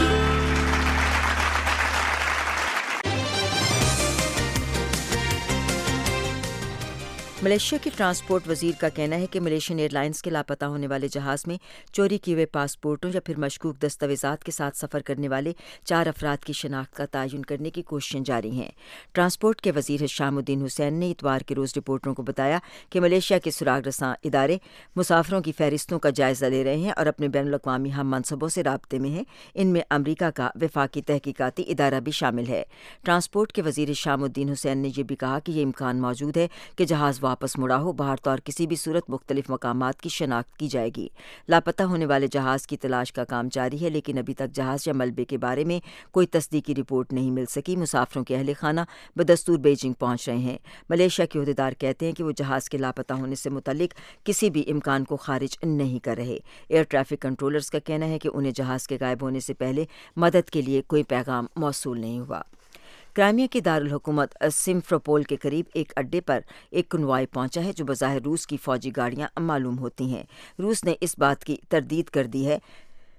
ملیشیا کے ٹرانسپورٹ وزیر کا کہنا ہے کہ ملیشین ایئر لائنز کے لاپتہ ہونے والے جہاز میں چوری کیے ہوئے پاسپورٹوں یا پھر مشکوک دستاویزات کے ساتھ سفر کرنے والے چار افراد کی شناخت کا تعین کرنے کی کوششیں جاری ہیں۔ ٹرانسپورٹ کے وزیر ہشام الدین حسین نے اتوار کے روز رپورٹروں کو بتایا کہ ملیشیا کے سراغ رساں ادارے مسافروں کی فہرستوں کا جائزہ لے رہے ہیں اور اپنے بین الاقوامی ہم منصبوں سے رابطے میں ہیں۔ ان میں امریکہ کا وفاقی تحقیقاتی ادارہ بھی شامل ہے۔ ٹرانسپورٹ کے وزیر ہشام الدین حسین نے یہ بھی کہا کہ یہ امکان موجود ہے کہ جہاز واپس مڑا ہو، باہر طور کسی بھی صورت مختلف مقامات کی شناخت کی جائے گی۔ لاپتہ ہونے والے جہاز کی تلاش کا کام جاری ہے، لیکن ابھی تک جہاز یا ملبے کے بارے میں کوئی تصدیقی رپورٹ نہیں مل سکی۔ مسافروں کے اہل خانہ بدستور بیجنگ پہنچ رہے ہیں۔ ملیشیا کے عہدیدار کہتے ہیں کہ وہ جہاز کے لاپتہ ہونے سے متعلق کسی بھی امکان کو خارج نہیں کر رہے۔ ایئر ٹریفک کنٹرولرز کا کہنا ہے کہ انہیں جہاز کے غائب ہونے سے پہلے مدد کے لیے کوئی پیغام موصول نہیں ہوا۔ کرائمیا کے دارالحکومت سمفروپول کے قریب ایک اڈے پر ایک کنوائی پہنچا ہے جو بظاہر روس کی فوجی گاڑیاں معلوم ہوتی ہیں۔ روس نے اس بات کی تردید کر دی ہے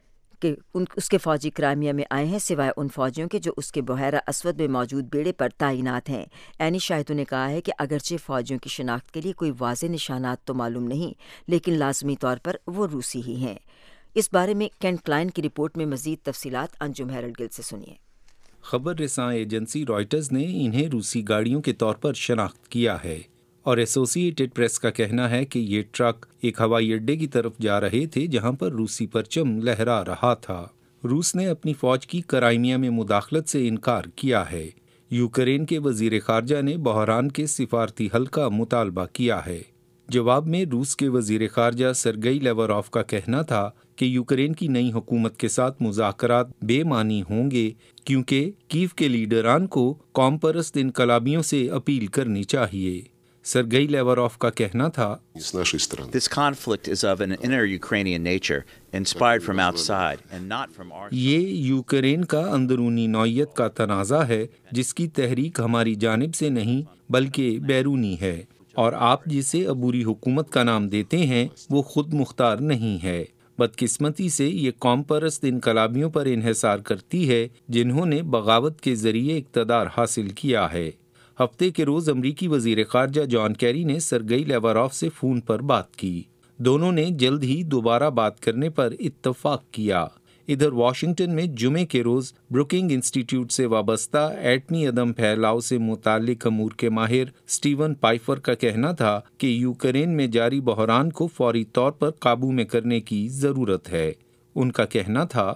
کہ اس کے فوجی کرائمیا میں آئے ہیں، سوائے ان فوجیوں کے جو اس کے بحیرہ اسود میں موجود بیڑے پر تعینات ہیں۔ اینی شاہدوں نے کہا ہے کہ اگرچہ فوجیوں کی شناخت کے لیے کوئی واضح نشانات تو معلوم نہیں، لیکن لازمی طور پر وہ روسی ہی ہیں۔ اس بارے میں کینٹ کلائن کی رپورٹ میں مزید تفصیلات انجم ہیرلڈ گل سے سنیے۔ خبر رساں ایجنسی رائٹرز نے انہیں روسی گاڑیوں کے طور پر شناخت کیا ہے اور ایسوسی ایٹڈ پریس کا کہنا ہے کہ یہ ٹرک ایک ہوائی اڈے کی طرف جا رہے تھے جہاں پر روسی پرچم لہرا رہا تھا۔ روس نے اپنی فوج کی کرائمیا میں مداخلت سے انکار کیا ہے۔ یوکرین کے وزیر خارجہ نے بحران کے سفارتی حل کا مطالبہ کیا ہے۔ جواب میں روس کے وزیر خارجہ سرگئی لیوروف کا کہنا تھا کہ یوکرین کی نئی حکومت کے ساتھ مذاکرات بے معنی ہوں گے کیونکہ کیف کے لیڈران کو قوم پرست انقلابیوں سے اپیل کرنی چاہیے۔ سرگئی لیوروف کا کہنا تھا This conflict is of an inner Ukrainian nature, inspired from outside and not from our. یہ یوکرین کا اندرونی نوعیت کا تنازع ہے جس کی تحریک ہماری جانب سے نہیں بلکہ بیرونی ہے، اور آپ جسے عبوری حکومت کا نام دیتے ہیں وہ خود مختار نہیں ہے۔ بدقسمتی سے یہ قوم پرست انقلابیوں پر انحصار کرتی ہے جنہوں نے بغاوت کے ذریعے اقتدار حاصل کیا ہے۔ ہفتے کے روز امریکی وزیر خارجہ جان کیری نے سرگئی لیواروف سے فون پر بات کی۔ دونوں نے جلد ہی دوبارہ بات کرنے پر اتفاق کیا۔ ادھر واشنگٹن میں جمعے کے روز بروکنگ انسٹیٹیوٹ سے وابستہ ایٹمی عدم پھیلاؤ سے متعلق امور کے ماہر سٹیون پائفر کا کہنا تھا کہ یوکرین میں جاری بحران کو فوری طور پر قابو میں کرنے کی ضرورت ہے۔ ان کا کہنا تھا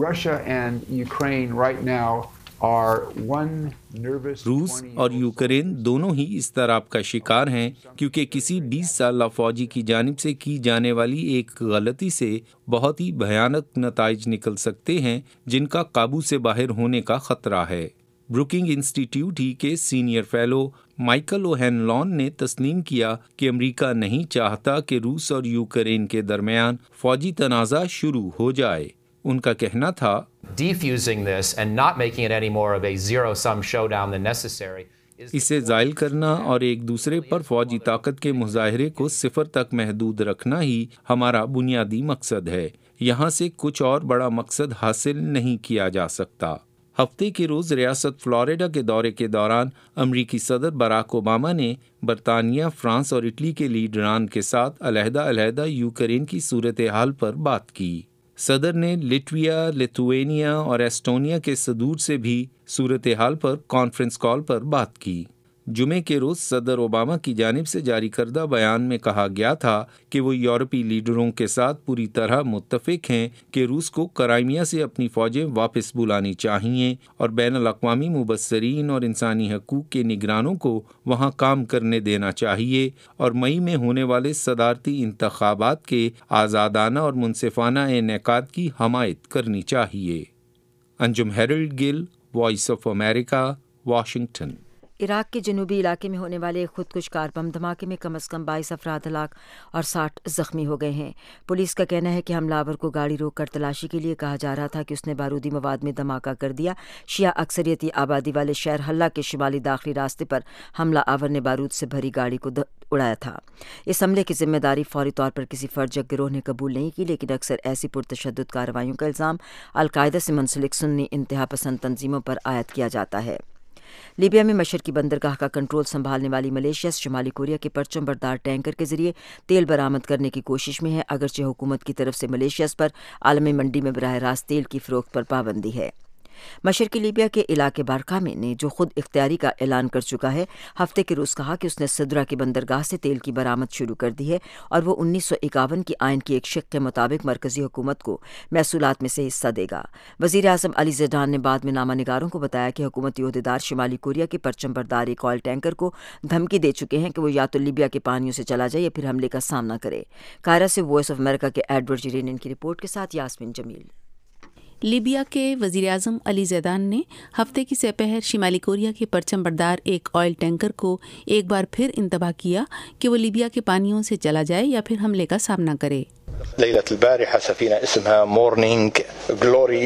روس اور یوکرین دونوں ہی اضطراب کا شکار ہیں کیونکہ کسی بیس سالہ فوجی کی جانب سے کی جانے والی ایک غلطی سے بہت ہی بھیانک نتائج نکل سکتے ہیں جن کا قابو سے باہر ہونے کا خطرہ ہے۔ بروکنگ انسٹیٹیوٹ ہی کے senior fellow Michael O'Hanlon نے تسلیم کیا کہ امریکہ نہیں چاہتا کہ روس اور یوکرین کے درمیان فوجی تنازع شروع ہو جائے۔ ان کا کہنا تھا defusing this and not making it any more of a zero-sum showdown than necessary. اسے زائل کرنا اور ایک دوسرے پر فوجی طاقت کے مظاہرے کو صفر تک محدود رکھنا ہی ہمارا بنیادی مقصد ہے۔ یہاں سے کچھ اور بڑا مقصد حاصل نہیں کیا جا سکتا۔ ہفتے کے روز ریاست فلوریڈا کے دورے کے دوران امریکی صدر براک اوباما نے برطانیہ، فرانس اور اٹلی کے لیڈران کے ساتھ علیحدہ علیحدہ یوکرین کی صورتحال پر بات کی۔ صدر نے لٹویا، لیتھوینیا اور ایسٹونیا کے صدور سے بھی صورتحال پر کانفرنس کال پر بات کی۔ جمعے کے روز صدر اوباما کی جانب سے جاری کردہ بیان میں کہا گیا تھا کہ وہ یورپی لیڈروں کے ساتھ پوری طرح متفق ہیں کہ روس کو کرائمیا سے اپنی فوجیں واپس بلانی چاہیے اور بین الاقوامی مبصرین اور انسانی حقوق کے نگرانوں کو وہاں کام کرنے دینا چاہیے اور مئی میں ہونے والے صدارتی انتخابات کے آزادانہ اور منصفانہ انعقاد کی حمایت کرنی چاہیے۔ Anjum Harold Gill, Voice of America, Washington. Iraq کے جنوبی علاقے میں ہونے والے خودکش کار بم دھماکے میں کم از کم بائیس افراد ہلاک اور ساٹھ زخمی ہو گئے ہیں۔ پولیس کا کہنا ہے کہ حملہ آور کو گاڑی روک کر تلاشی کے لیے کہا جا رہا تھا کہ اس نے بارودی مواد میں دھماکہ کر دیا۔ شیعہ اکثریتی آبادی والے شہر حلہ کے شمالی داخلی راستے پر حملہ آور نے بارود سے بھری گاڑی کو اڑایا تھا۔ اس حملے کی ذمہ داری فوری طور پر کسی فرد یا گروہ نے قبول نہیں کی، لیکن اکثر ایسی پرتشدد کارروائیوں کا الزام القاعدہ سے منسلک سنی انتہا پسند تنظیموں پر عائد کیا جاتا ہے۔ لیبیا میں مشرقی بندرگاہ کا کنٹرول سنبھالنے والی ملیشیا شمالی کوریا کے پرچم بردار ٹینکر کے ذریعے تیل برآمد کرنے کی کوشش میں ہے، اگرچہ حکومت کی طرف سے ملیشیا پر عالمی منڈی میں براہ راست تیل کی فروخت پر پابندی ہے۔ مشرقی لیبیا کے علاقے بارکامے نے جو خود اختیاری کا اعلان کر چکا ہے، ہفتے کے روز کہا کہ اس نے سدرا کی بندرگاہ سے تیل کی برآمد شروع کر دی ہے اور وہ انیس سو اکاون کی آئین کی ایک شق کے مطابق مرکزی حکومت کو محصولات میں سے حصہ دے گا۔ وزیر اعظم علی زیڈان نے بعد میں نامہ نگاروں کو بتایا کہ حکومتی عہدیدار شمالی کوریا کے پرچم بردار ایک آئل ٹینکر کو دھمکی دے چکے ہیں کہ وہ یا تو لیبیا کے پانیوں سے چلا جائے یا پھر حملے کا سامنا کرے۔ قاہرہ سے وائس آف امریکہ کے ایڈورڈ جیرینین کی رپورٹ کے ساتھ یاسمین جمیل۔ لیبیا کے وزیر اعظم علی زیدان نے ہفتے کی سپہر شمالی کوریا کے پرچم بردار ایک آئل ٹینکر کو ایک بار پھر انتباہ کیا کہ وہ لیبیا کے پانیوں سے چلا جائے یا پھر حملے کا سامنا کرے۔ ليلة البارحة سفينة اسمها مورنينگ گلوری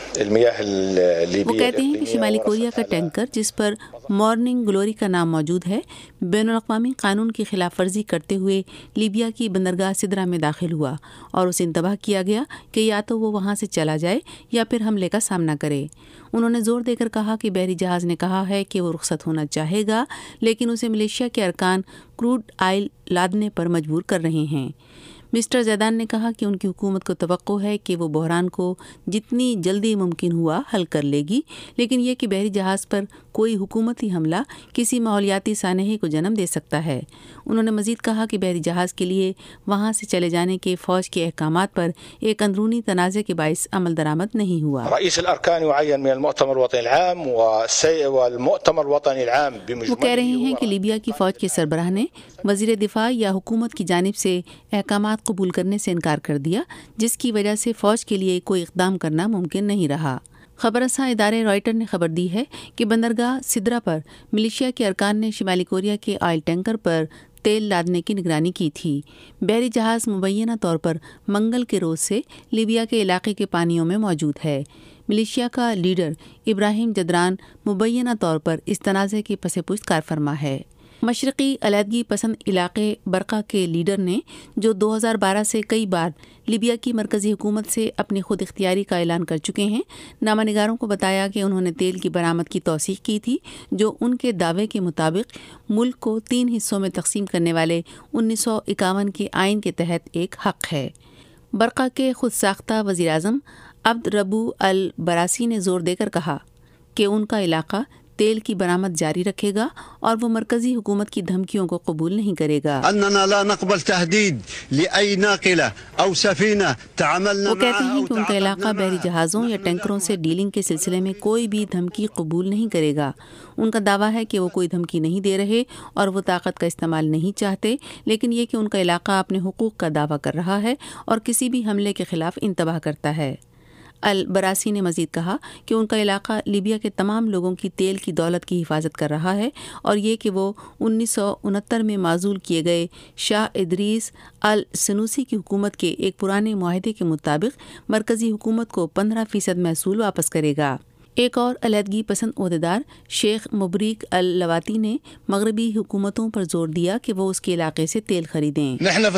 وہ کہتے ہیں کہ شمالی کوریا کا ٹینکر جس پر مارننگ گلوری کا نام موجود ہے، بین الاقوامی قانون کی خلاف ورزی کرتے ہوئے لیبیا کی بندرگاہ سدرا میں داخل ہوا اور اسے انتباہ کیا گیا کہ یا تو وہ وہاں سے چلا جائے یا پھر حملے کا سامنا کرے۔ انہوں نے زور دے کر کہا کہ بحری جہاز نے کہا ہے کہ وہ رخصت ہونا چاہے گا، لیکن اسے ملیشیا کے ارکان کروڈ آئل لادنے پر مجبور کر رہے ہیں۔ مسٹر زیدان نے کہا کہ ان کی حکومت کو توقع ہے کہ وہ بحران کو جتنی جلدی ممکن ہوا حل کر لے گی، لیکن یہ کہ بحری جہاز پر کوئی حکومتی حملہ کسی ماحولیاتی سانحے کو جنم دے سکتا ہے۔ انہوں نے مزید کہا کہ بحری جہاز کے لیے وہاں سے چلے جانے کے فوج کے احکامات پر ایک اندرونی تنازع کے باعث عمل درآمد نہیں ہوا۔ رئیس الارکان يعين من المؤتمر الوطني العام والمؤتمر الوطني العام بمجموعه۔ وہ کہہ رہے ہیں کہ لیبیا کی فوج کے سربراہ نے وزیر دفاع یا حکومت کی جانب سے احکامات قبول کرنے سے انکار کر دیا، جس کی وجہ سے فوج کے لیے کوئی اقدام کرنا ممکن نہیں رہا۔ خبر رساں ادارے رائٹر نے خبر دی ہے کہ بندرگاہ سدرا پر ملیشیا کے ارکان نے شمالی کوریا کے آئل ٹینکر پر تیل لادنے کی نگرانی کی تھی۔ بحری جہاز مبینہ طور پر منگل کے روز سے لیبیا کے علاقے کے پانیوں میں موجود ہے۔ ملیشیا کا لیڈر ابراہیم جدران مبینہ طور پر اس تنازع کے پس پشت کار فرما ہے۔ مشرقی علیحدگی پسند علاقے برقہ کے لیڈر نے جو دو ہزار بارہ سے کئی بار لیبیا کی مرکزی حکومت سے اپنی خود اختیاری کا اعلان کر چکے ہیں، نامہ نگاروں کو بتایا کہ انہوں نے تیل کی برآمد کی توثیق کی تھی، جو ان کے دعوے کے مطابق ملک کو تین حصوں میں تقسیم کرنے والے انیس سو اکاون کے آئین کے تحت ایک حق ہے۔ برقہ کے خود ساختہ وزیر اعظم عبد ربو البراسی نے زور دے کر کہا کہ ان کا علاقہ تیل کی برآمد جاری رکھے گا اور وہ مرکزی حکومت کی دھمکیوں کو قبول نہیں کرے گا۔ وہ کہتے ہیں کہ ان کا علاقہ بحری جہازوں یا ٹینکروں سے ڈیلنگ کے سلسلے میں کوئی بھی دھمکی قبول نہیں کرے گا۔ ان کا دعویٰ ہے کہ وہ کوئی دھمکی نہیں دے رہے اور وہ طاقت کا استعمال نہیں چاہتے، لیکن یہ کہ ان کا علاقہ اپنے حقوق کا دعویٰ کر رہا ہے اور کسی بھی حملے کے خلاف انتباہ کرتا ہے۔ البراسی نے مزید کہا کہ ان کا علاقہ لیبیا کے تمام لوگوں کی تیل کی دولت کی حفاظت کر رہا ہے اور یہ کہ وہ انیس سو انہتر میں معزول کیے گئے شاہ ادریس السنوسی کی حکومت کے ایک پرانے معاہدے کے مطابق مرکزی حکومت کو پندرہ فیصد محصول واپس کرے گا۔ ایک اور علیحدگی پسند عہدیدار شیخ مبریک اللواتی نے مغربی حکومتوں پر زور دیا کہ وہ اس کے علاقے سے تیل خریدیں۔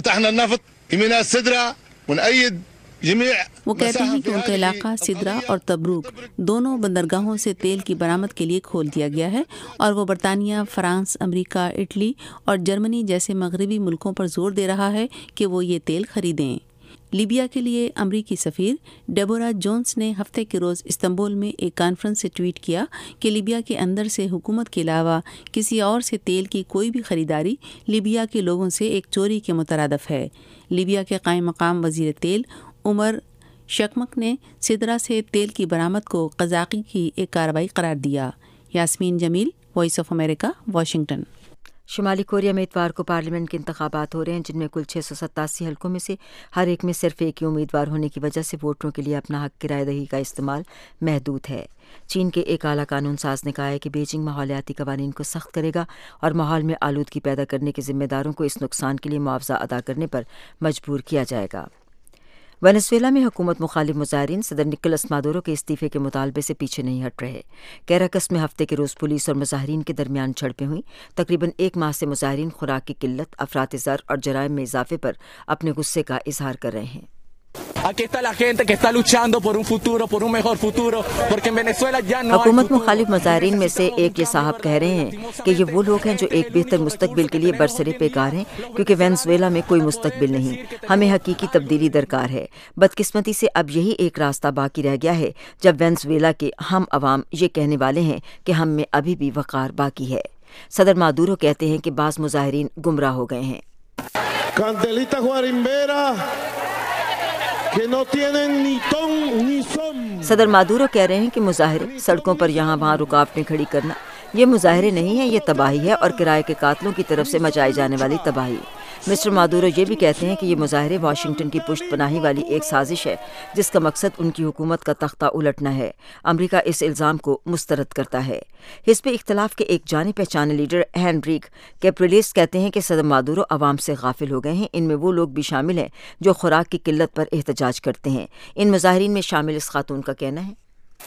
وہ کہتے ہیں کہ ان کا علاقہ سدرا اور تبروک دونوں بندرگاہوں سے تیل کی برآمد کے لیے کھول دیا گیا ہے اور وہ برطانیہ، فرانس، امریکہ، اٹلی اور جرمنی جیسے مغربی ملکوں پر زور دے رہا ہے کہ وہ یہ تیل خریدیں۔ لیبیا کے لیے امریکی سفیر ڈیبورا جونز نے ہفتے کے روز استنبول میں ایک کانفرنس سے ٹویٹ کیا کہ لیبیا کے اندر سے حکومت کے علاوہ کسی اور سے تیل کی کوئی بھی خریداری لیبیا کے لوگوں سے ایک چوری کے مترادف ہے۔ لیبیا کے قائم مقام وزیر تیل عمر شکمک نے سدرا سے تیل کی برآمد کو قزاقی کی ایک کارروائی قرار دیا۔ Yasmeen Jamil, voice of America, Washington. شمالی کوریا میں اتوار کو پارلیمنٹ کے انتخابات ہو رہے ہیں، جن میں کل چھ سو ستاسی حلقوں میں سے ہر ایک میں صرف ایک ہی امیدوار ہونے کی وجہ سے ووٹروں کے لیے اپنا حق کی رائے دہی کا استعمال محدود ہے۔ چین کے ایک اعلیٰ قانون ساز نے کہا ہے کہ بیجنگ ماحولیاتی قوانین کو سخت کرے گا اور ماحول میں آلودگی پیدا کرنے کے ذمہ داروں کو اس نقصان کے لیے معاوضہ ادا کرنے پر مجبور کیا جائے گا۔ وینزویلا میں حکومت مخالف مظاہرین صدر نکولس مادورو کے استعفے کے مطالبے سے پیچھے نہیں ہٹ رہے۔ کیراکس میں ہفتے کے روز پولیس اور مظاہرین کے درمیان جھڑپیں ہوئیں۔ تقریباً ایک ماہ سے مظاہرین خوراک کی قلت، افراط زر اور جرائم میں اضافے پر اپنے غصے کا اظہار کر رہے ہیں۔ حکومت مخالف مظاہرین میں سے ایک یہ صاحب کہہ رہے ہیں کہ یہ وہ لوگ ہیں جو ایک بہتر مستقبل کے لیے برسرے پیکار ہیں، کیونکہ وینزویلا میں کوئی مستقبل نہیں، ہمیں حقیقی تبدیلی درکار ہے۔ بدقسمتی سے اب یہی ایک راستہ باقی رہ گیا ہے جب وینزویلا کے ہم عوام یہ کہنے والے ہیں کہ ہم میں ابھی بھی وقار باقی ہے۔ صدر مادورو کہتے ہیں کہ بعض مظاہرین گمراہ ہو گئے ہیں۔ صدر مادورو کہہ رہے ہیں کہ مظاہرے، سڑکوں پر یہاں وہاں رکاوٹیں کھڑی کرنا، یہ مظاہرے نہیں ہیں، یہ تباہی ہے اور کرائے کے قاتلوں کی طرف سے مچائی جانے والی تباہی۔ مسٹر مادورو یہ بھی کہتے ہیں کہ یہ مظاہرے واشنگٹن کی پشت پناہی والی ایک سازش ہے جس کا مقصد ان کی حکومت کا تختہ الٹنا ہے۔ امریکہ اس الزام کو مسترد کرتا ہے۔ حزب اختلاف کے ایک جانے پہچانے لیڈر ہینریک کیپریلیس کہتے ہیں کہ صدر مادورو عوام سے غافل ہو گئے ہیں، ان میں وہ لوگ بھی شامل ہیں جو خوراک کی قلت پر احتجاج کرتے ہیں۔ ان مظاہرین میں شامل اس خاتون کا کہنا ہے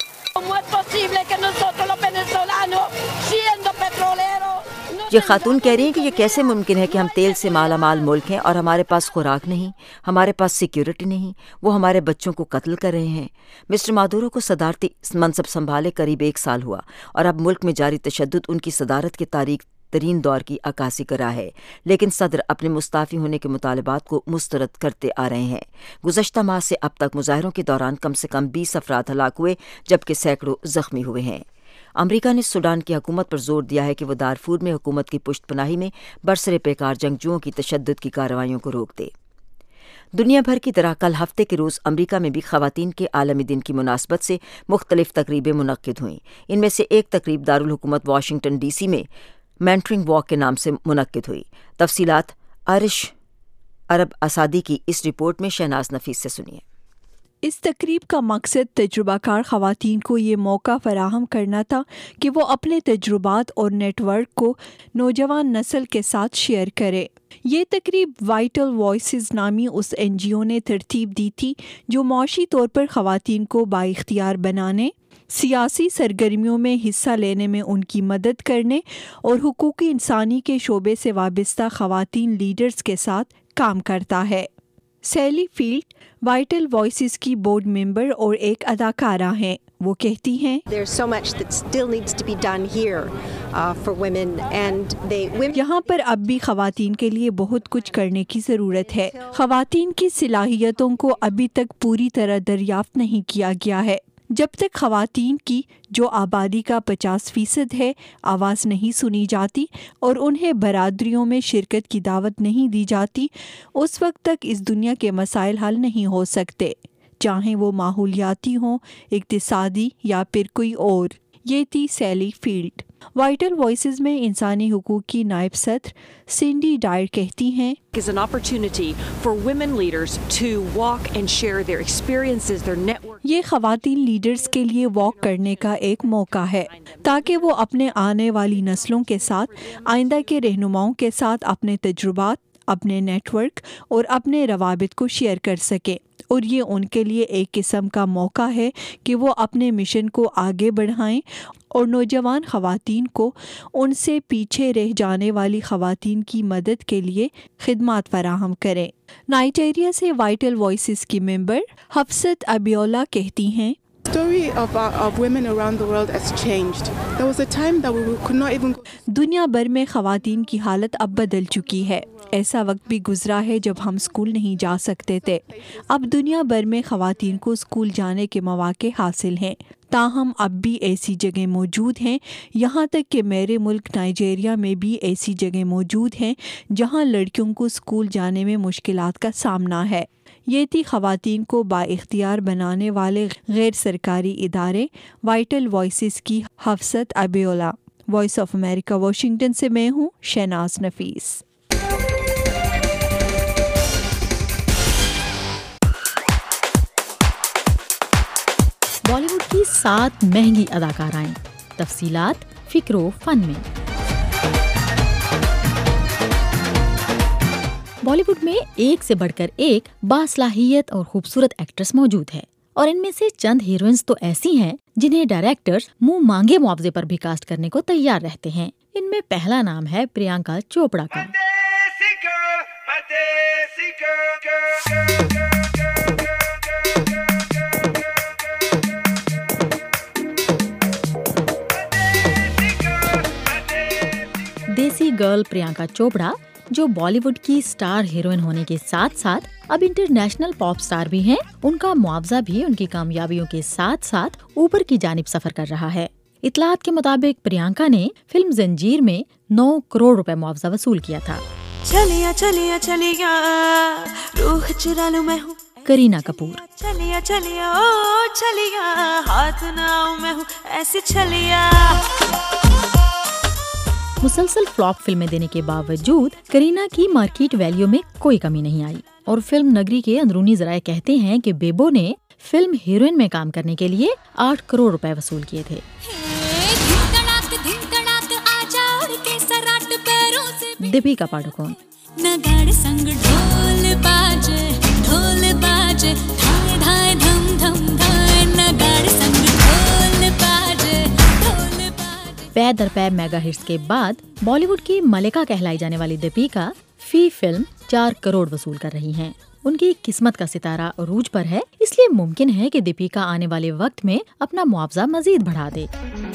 یہ خاتون کہہ رہی ہیں کہ یہ کیسے ممکن ہے کہ ہم تیل سے مالا مال ملک ہیں اور ہمارے پاس خوراک نہیں، ہمارے پاس سیکیورٹی نہیں، وہ ہمارے بچوں کو قتل کر رہے ہیں۔ مسٹر مادورو کو صدارتی منصب سنبھالے قریب ایک سال ہوا اور اب ملک میں جاری تشدد ان کی صدارت کے تاریخ ترین دور کی عکاسی کر رہا ہے، لیکن صدر اپنے مستعفی ہونے کے مطالبات کو مسترد کرتے آ رہے ہیں۔ گزشتہ ماہ سے اب تک مظاہروں کے دوران کم سے کم بیس افراد ہلاک ہوئے جبکہ سینکڑوں زخمی ہوئے ہیں۔ امریکہ نے سوڈان کی حکومت پر زور دیا ہے کہ وہ دارفور میں حکومت کی پشت پناہی میں برسر پیکار جنگجوؤں کی تشدد کی کارروائیوں کو روک دے۔ دنیا بھر کی طرح کل ہفتے کے روز امریکہ میں بھی خواتین کے عالمی دن کی مناسبت سے مختلف تقریبیں منعقد ہوئیں۔ ان میں سے ایک تقریب دارالحکومت واشنگٹن ڈی سی میں مینٹرنگ واک کے نام سے منعقد ہوئی۔ تفصیلات آرش عرب اسادی کی اس رپورٹ میں شہناز نفیس سے سنیے۔ اس تقریب کا مقصد تجربہ کار خواتین کو یہ موقع فراہم کرنا تھا کہ وہ اپنے تجربات اور نیٹ ورک کو نوجوان نسل کے ساتھ شیئر کرے۔ یہ تقریب وائٹل وائسز نامی اس این جی او نے ترتیب دی تھی جو معاشی طور پر خواتین کو بااختیار بنانے، सियासी सरगर्मियों में हिस्सा लेने में उनकी मदद करने और हुकूक इंसानी के शोबे से वाबस्ता ख़वातीन लीडर्स के साथ काम करता है। सैली फील्ड वाइटल वॉइसेस की बोर्ड मेंबर और एक अदाकारा हैं। वो कहती हैं, यहाँ पर अब भी ख़वातीन के लिए बहुत कुछ करने की ज़रूरत है। ख़वातीन की सलाहियतों को अभी तक पूरी तरह दरियाफ्त नहीं किया गया है। जब तक ख़वातीन की, जो आबादी का पचास फीसद है, आवाज़ नहीं सुनी जाती और उन्हें बरादरियों में शिरकत की दावत नहीं दी जाती, उस वक्त तक इस दुनिया के मसाइल हल नहीं हो सकते, चाहे वो माहौलियाती हों, इक्तिसादी या फिर कोई और। ये थी सैली फील्ड। वाइटल वॉइसेस में इंसानी हुकूक की नायब सदर सिंडी डायर कहती हैं, is an opportunity for women leaders to walk and share their experiences, their network. ये ख़वातीन लीडर्स के लिए वॉक करने का एक मौका है ताकि वो अपने आने वाली नस्लों के साथ, आइंदा के रहनुमाओं के साथ अपने तजुर्बात, अपने नेटवर्क और अपने रवाबित को शेयर कर सके। और ये उनके लिए एक किस्म का मौका है कि वो अपने मिशन को आगे बढ़ाएं और नौजवान ख़वातीन को उनसे पीछे रह जाने वाली ख़वातीन की मदद के लिए खिदमात फराहम करें। नाइजीरिया से वाइटल वॉइसेस की मेंबर हफ्सत अबियोला कहती हैं, story of, uh, of women around the world has changed. There was a time that we could not even. दुनिया भर में ख़वातीन की हालत अब बदल चुकी है। ऐसा वक्त भी गुजरा है जब हम स्कूल नहीं जा सकते थे। अब दुनिया भर में ख़वातीन को स्कूल जाने के मौके हासिल हैं। ताहम अब भी ऐसी जगह मौजूद हैं, यहाँ तक कि मेरे मुल्क नाइजीरिया में भी ऐसी जगह मौजूद हैं जहाँ लड़कियों को स्कूल जाने में मुश्किलात का सामना है। ये थी ख़वातीन को बाइख्तियार बनाने वाले गैर सरकारी इदारे वाइटल वॉइसेस की Hafsat Abiola. Voice of America Washington से मैं हूँ शहनाज नफीस। बॉलीवुड की सात महंगी अदाकाराएं, तफसीलात फिक्रो फन में। बॉलीवुड में एक से बढ़कर एक बासलाहियत और खूबसूरत एक्ट्रेस मौजूद है और इनमें से चंद हीरोइंस तो ऐसी हैं जिन्हें डायरेक्टर्स मुंह मांगे मुआवजे पर भी कास्ट करने को तैयार रहते हैं। इनमें पहला नाम है प्रियंका चोपड़ा का। देसी गर्ल प्रियंका चोपड़ा, जो बॉलीवुड की स्टार हीरोइन होने के साथ साथ अब इंटरनेशनल पॉप स्टार भी हैं, उनका मुआवजा भी उनकी कामयाबियों के साथ साथ ऊपर की जानिब सफर कर रहा है। इतलात के मुताबिक प्रियंका ने फिल्म जंजीर में नौ करोड़ रुपए मुआवजा वसूल किया था। चलिया चलिया चलिया रूह चुरा लूं मैं हूं करीना कपूर, चलिया चलिया ओ चलिया हाथ ना आऊं मैं हूं ऐसी चलिया। मुसलसल फ्लॉप फिल्में देने के बावजूद करीना की मार्केट वैल्यू में कोई कमी नहीं आई और फिल्म नगरी के अंदरूनी जराये कहते हैं कि बेबो ने फिल्म हीरोइन में काम करने के लिए आठ करोड़ रुपए वसूल किए थे। दीपिका पादुकोण, पै दर पै मेगा हिट्स के बाद बॉलीवुड की मलिका कहलाई जाने वाली दीपिका फी फिल्म चार करोड़ वसूल कर रही हैं। उनकी किस्मत का सितारा अरूज पर है, इसलिए मुमकिन है कि दीपिका आने वाले वक्त में अपना मुआवजा मजीद बढ़ा दे।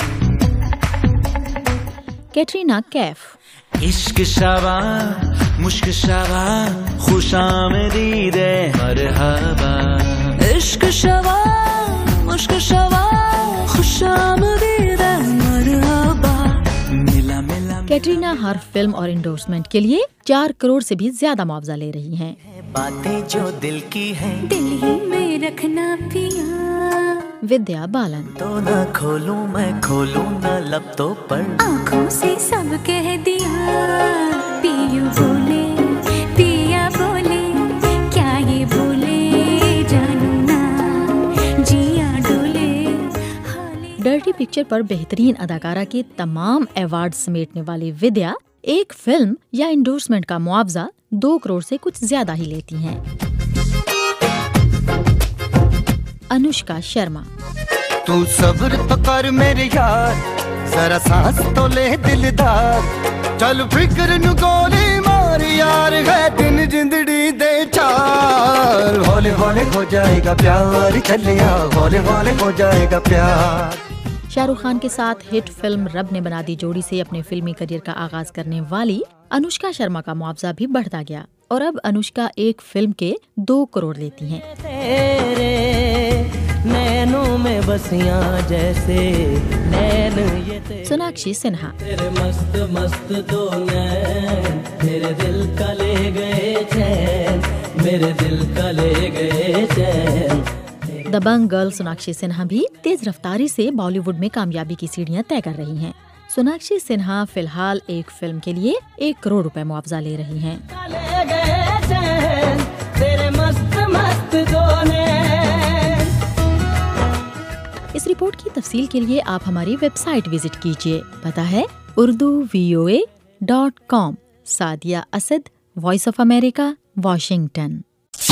कैटरीना कैफ, इश्क शाबा मुश्क शाबा खुशामदीदे मरहबा, इश्क शाबा मुश्क शाबा खुशामदीदे मरहबा। कैटरीना हर फिल्म और इंडोर्समेंट के लिए चार करोड़ से भी ज्यादा मुआवजा ले रही हैं। बातें जो दिल की हैं दिल ही में रखना पिया। विद्या बालन, तो न खोलूं मैं खोलूं न लफ्ज़ों पर, आँखों से सब कह दिया। पियू बोले पिया बोले क्या ये बोले जानू ना जिया डोले। डर्टी पिक्चर पर बेहतरीन अदाकारा के तमाम अवार्ड समेटने वाली विद्या एक फिल्म या इंडोर्समेंट का मुआवजा दो करोड़ से कुछ ज्यादा ही लेती हैं। अनुष्का शर्मा, तू सब्र तो कर मेरे यार, जरा सांस तो ले दिलदार, चल फिक्र नु गोली मार यार, है दिन जिंदड़ी दे चार, हौले हौले हो जाएगा प्यार, चलिया हौले हौले हो जाएगा प्यार। शाहरुख खान के साथ हिट फिल्म रब ने बना दी जोड़ी से अपने फिल्मी करियर का आगाज करने वाली अनुष्का शर्मा का मुआवजा भी बढ़ता गया और अब अनुष्का एक फिल्म के दो करोड़ लेती हैं। नैनों में बसियां जैसे नैन ये सोनाक्षी सिन्हा। तेरे मस्त मस्त दो नैन मेरे दिल का ले गए चैन, मेरे दिल का ले गए चैन। दबंग गर्ल सोनाक्षी सिन्हा भी तेज रफ्तारी से बॉलीवुड में कामयाबी की सीढ़ियां तय कर रही हैं। सोनाक्षी सिन्हा फिलहाल एक फिल्म के लिए एक करोड़ रुपए मुआवजा ले रही हैं। तेरे मस्त मस्त दो नैन। इस रिपोर्ट की तफसील के लिए आप हमारी वेबसाइट विजिट कीजिए। पता है Urdu V O A dot com. Sadia Asad, Voice of America, Washington.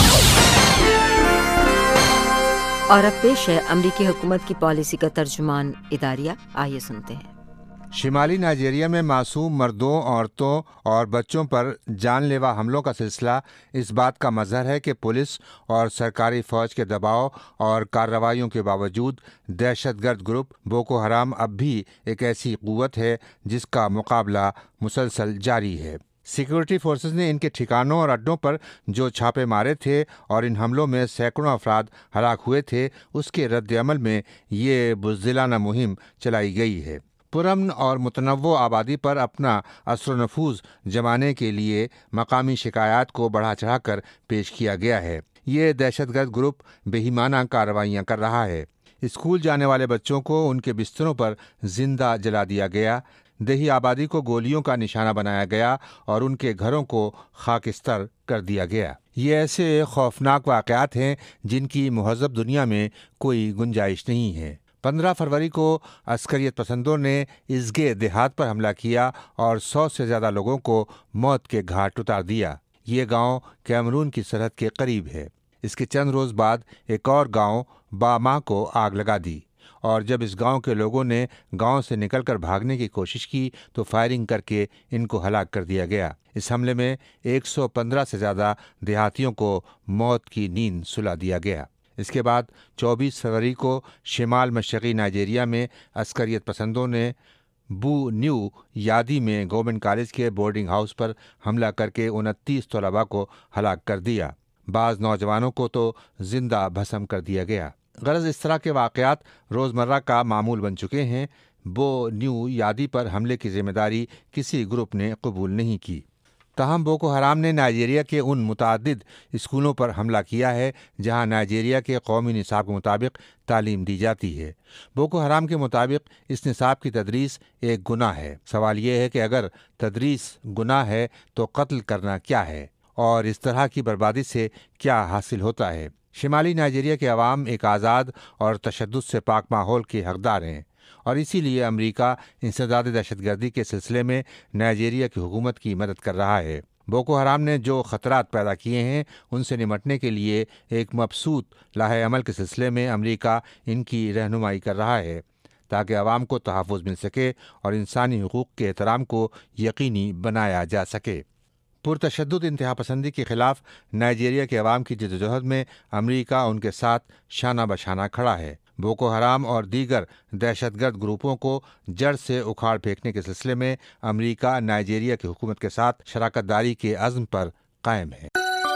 और अब पेश है अमरीकी हुकूमत की पॉलिसी का तर्जुमान इदारिया। आइए सुनते हैं। शिमाली नाइजीरिया में मासूम मर्दों, औरतों और बच्चों पर जानलेवा हमलों का सिलसिला इस बात का मज़हर है कि पुलिस और सरकारी फ़ौज के दबाव और कार्रवाइयों के बावजूद दहशतगर्द ग्रुप बोको हराम अब भी एक ऐसी क़ुव्वत है जिसका मुकाबला मुसलसल जारी है। सिक्योरिटी फोर्सेस ने इनके ठिकानों और अड्डों पर जो छापे मारे थे और इन हमलों में सैकड़ों अफराद हलाक हुए थे, उसके रद्द-ए-अमल में ये बुज़दिलाना मुहिम चलाई गई है। पुरअमन और मुतनव्वो आबादी पर अपना असर नफूज जमाने के लिए मकामी शिकायत को बढ़ा चढ़ाकर पेश किया गया है। ये दहशतगर्द ग्रुप बेईमाना कार्रवाइयाँ कर रहा है। स्कूल जाने वाले बच्चों को उनके बिस्तरों पर जिंदा जला दिया गया, देही आबादी को गोलियों का निशाना बनाया गया और उनके घरों को खाकिस्तर कर दिया गया। ये ऐसे खौफनाक वाक़यात हैं जिनकी मुहज़्ज़ब दुनिया में कोई गुंजाइश नहीं है। पंद्रह फरवरी को अस्करियत पसंदों ने इज़गे देहात पर हमला किया और सौ से ज़्यादा लोगों को मौत के घाट उतार दिया। ये गांव कैमरून की सरहद के करीब है। इसके चंद रोज़ बाद एक और गांव बामा को आग लगा दी और जब इस गांव के लोगों ने गांव से निकलकर भागने की कोशिश की तो फायरिंग करके इनको हलाक कर दिया गया। इस हमले में एक सौ पंद्रह से ज़्यादा देहातियों को मौत की नींद सुला दिया गया। इसके बाद चौबीस फरवरी को शिमाल मशरक़ी नाइजीरिया में अस्करियत पसंदों ने बू न्यू यादी में गवर्नमेंट कॉलेज के बोर्डिंग हाउस पर हमला करके उनतीस तलबा को हलाक कर दिया। बाज़ नौजवानों को तो जिंदा भस्म कर दिया गया। गरज इस तरह के वाक़यात रोज़मर्रा का मामूल बन चुके हैं। बो न्यू यादी पर हमले की जिम्मेदारी किसी ग्रुप ने कबूल नहीं की। ताहम बोको हराम ने नाइजीरिया के उन मुतादिद स्कूलों पर हमला किया है जहां नाइजीरिया के कौमी निसाब के मुताबिक तालीम दी जाती है। बोको हराम के मुताबिक इस निसाब की तदरीस एक गुनाह है। सवाल ये है कि अगर तदरीस गुनाह है तो कत्ल करना क्या है और इस तरह की बर्बादी से क्या हासिल होता है। शिमाली नाइजीरिया के अवाम एक आज़ाद और तशद्दुद से पाक माहौल के हकदार हैं और इसीलिए अमरीका इंसदाद दहशतगर्दी के सिलसिले में नाइजीरिया की हुकूमत की मदद कर रहा है। बोको हराम ने जो ख़तरात पैदा किए हैं उनसे निमटने के लिए एक मबसूत लाहे अमल के सिलसिले में अमरीका इनकी रहनुमाई कर रहा है ताकि अवाम को तहफ़्फ़ुज़ मिल सके और इंसानी हुकूक़ के एहतराम को यकीनी बनाया जा सके। पुरतशद्दुद इंतहा पसंदी के ख़िलाफ़ नाइजीरिया के अवाम की जद्दोजहद में अमरीका उनके साथ शाना बशाना खड़ा है। बोको हराम और दीगर दहशतगर्द ग्रुपों को जड़ से उखाड़ फेंकने के सिलसिले में अमरीका नाइजीरिया की हुकूमत के साथ शराकत दारी के अज़्म पर कायम है।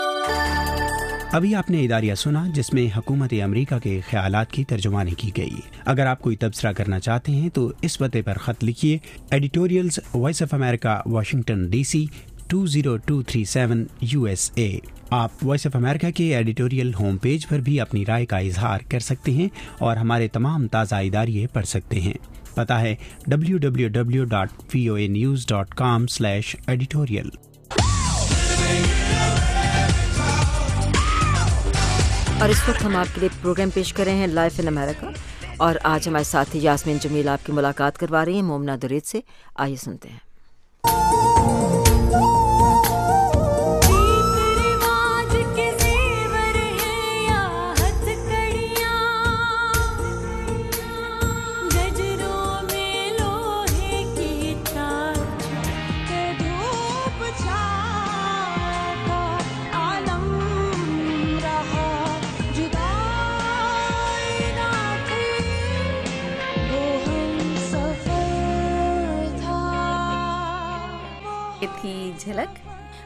अभी आपने इदारिया सुना जिसमें हुकूमत अमरीका के ख्यालात की तर्जुमानी की गई। अगर आप कोई तबसरा करना चाहते हैं तो इस पते पर ख़त लिखिए, editorials Voice of America, Washington DC two zero two three seven USA. आप वॉइस ऑफ अमेरिका के एडिटोरियल होम पेज पर भी अपनी राय का इजहार कर सकते हैं और हमारे तमाम ताज़ा इदारिये पढ़ सकते हैं। पता है W W W dot V O A news dot com slash editorial. और इस वक्त हम आपके लिए प्रोग्राम पेश कर रहे हैं लाइफ इन अमेरिका और आज हमारे साथी यास्मीन जमील आपकी मुलाकात करवा रही हैं मोमना दुरेद से। आइए सुनते हैं।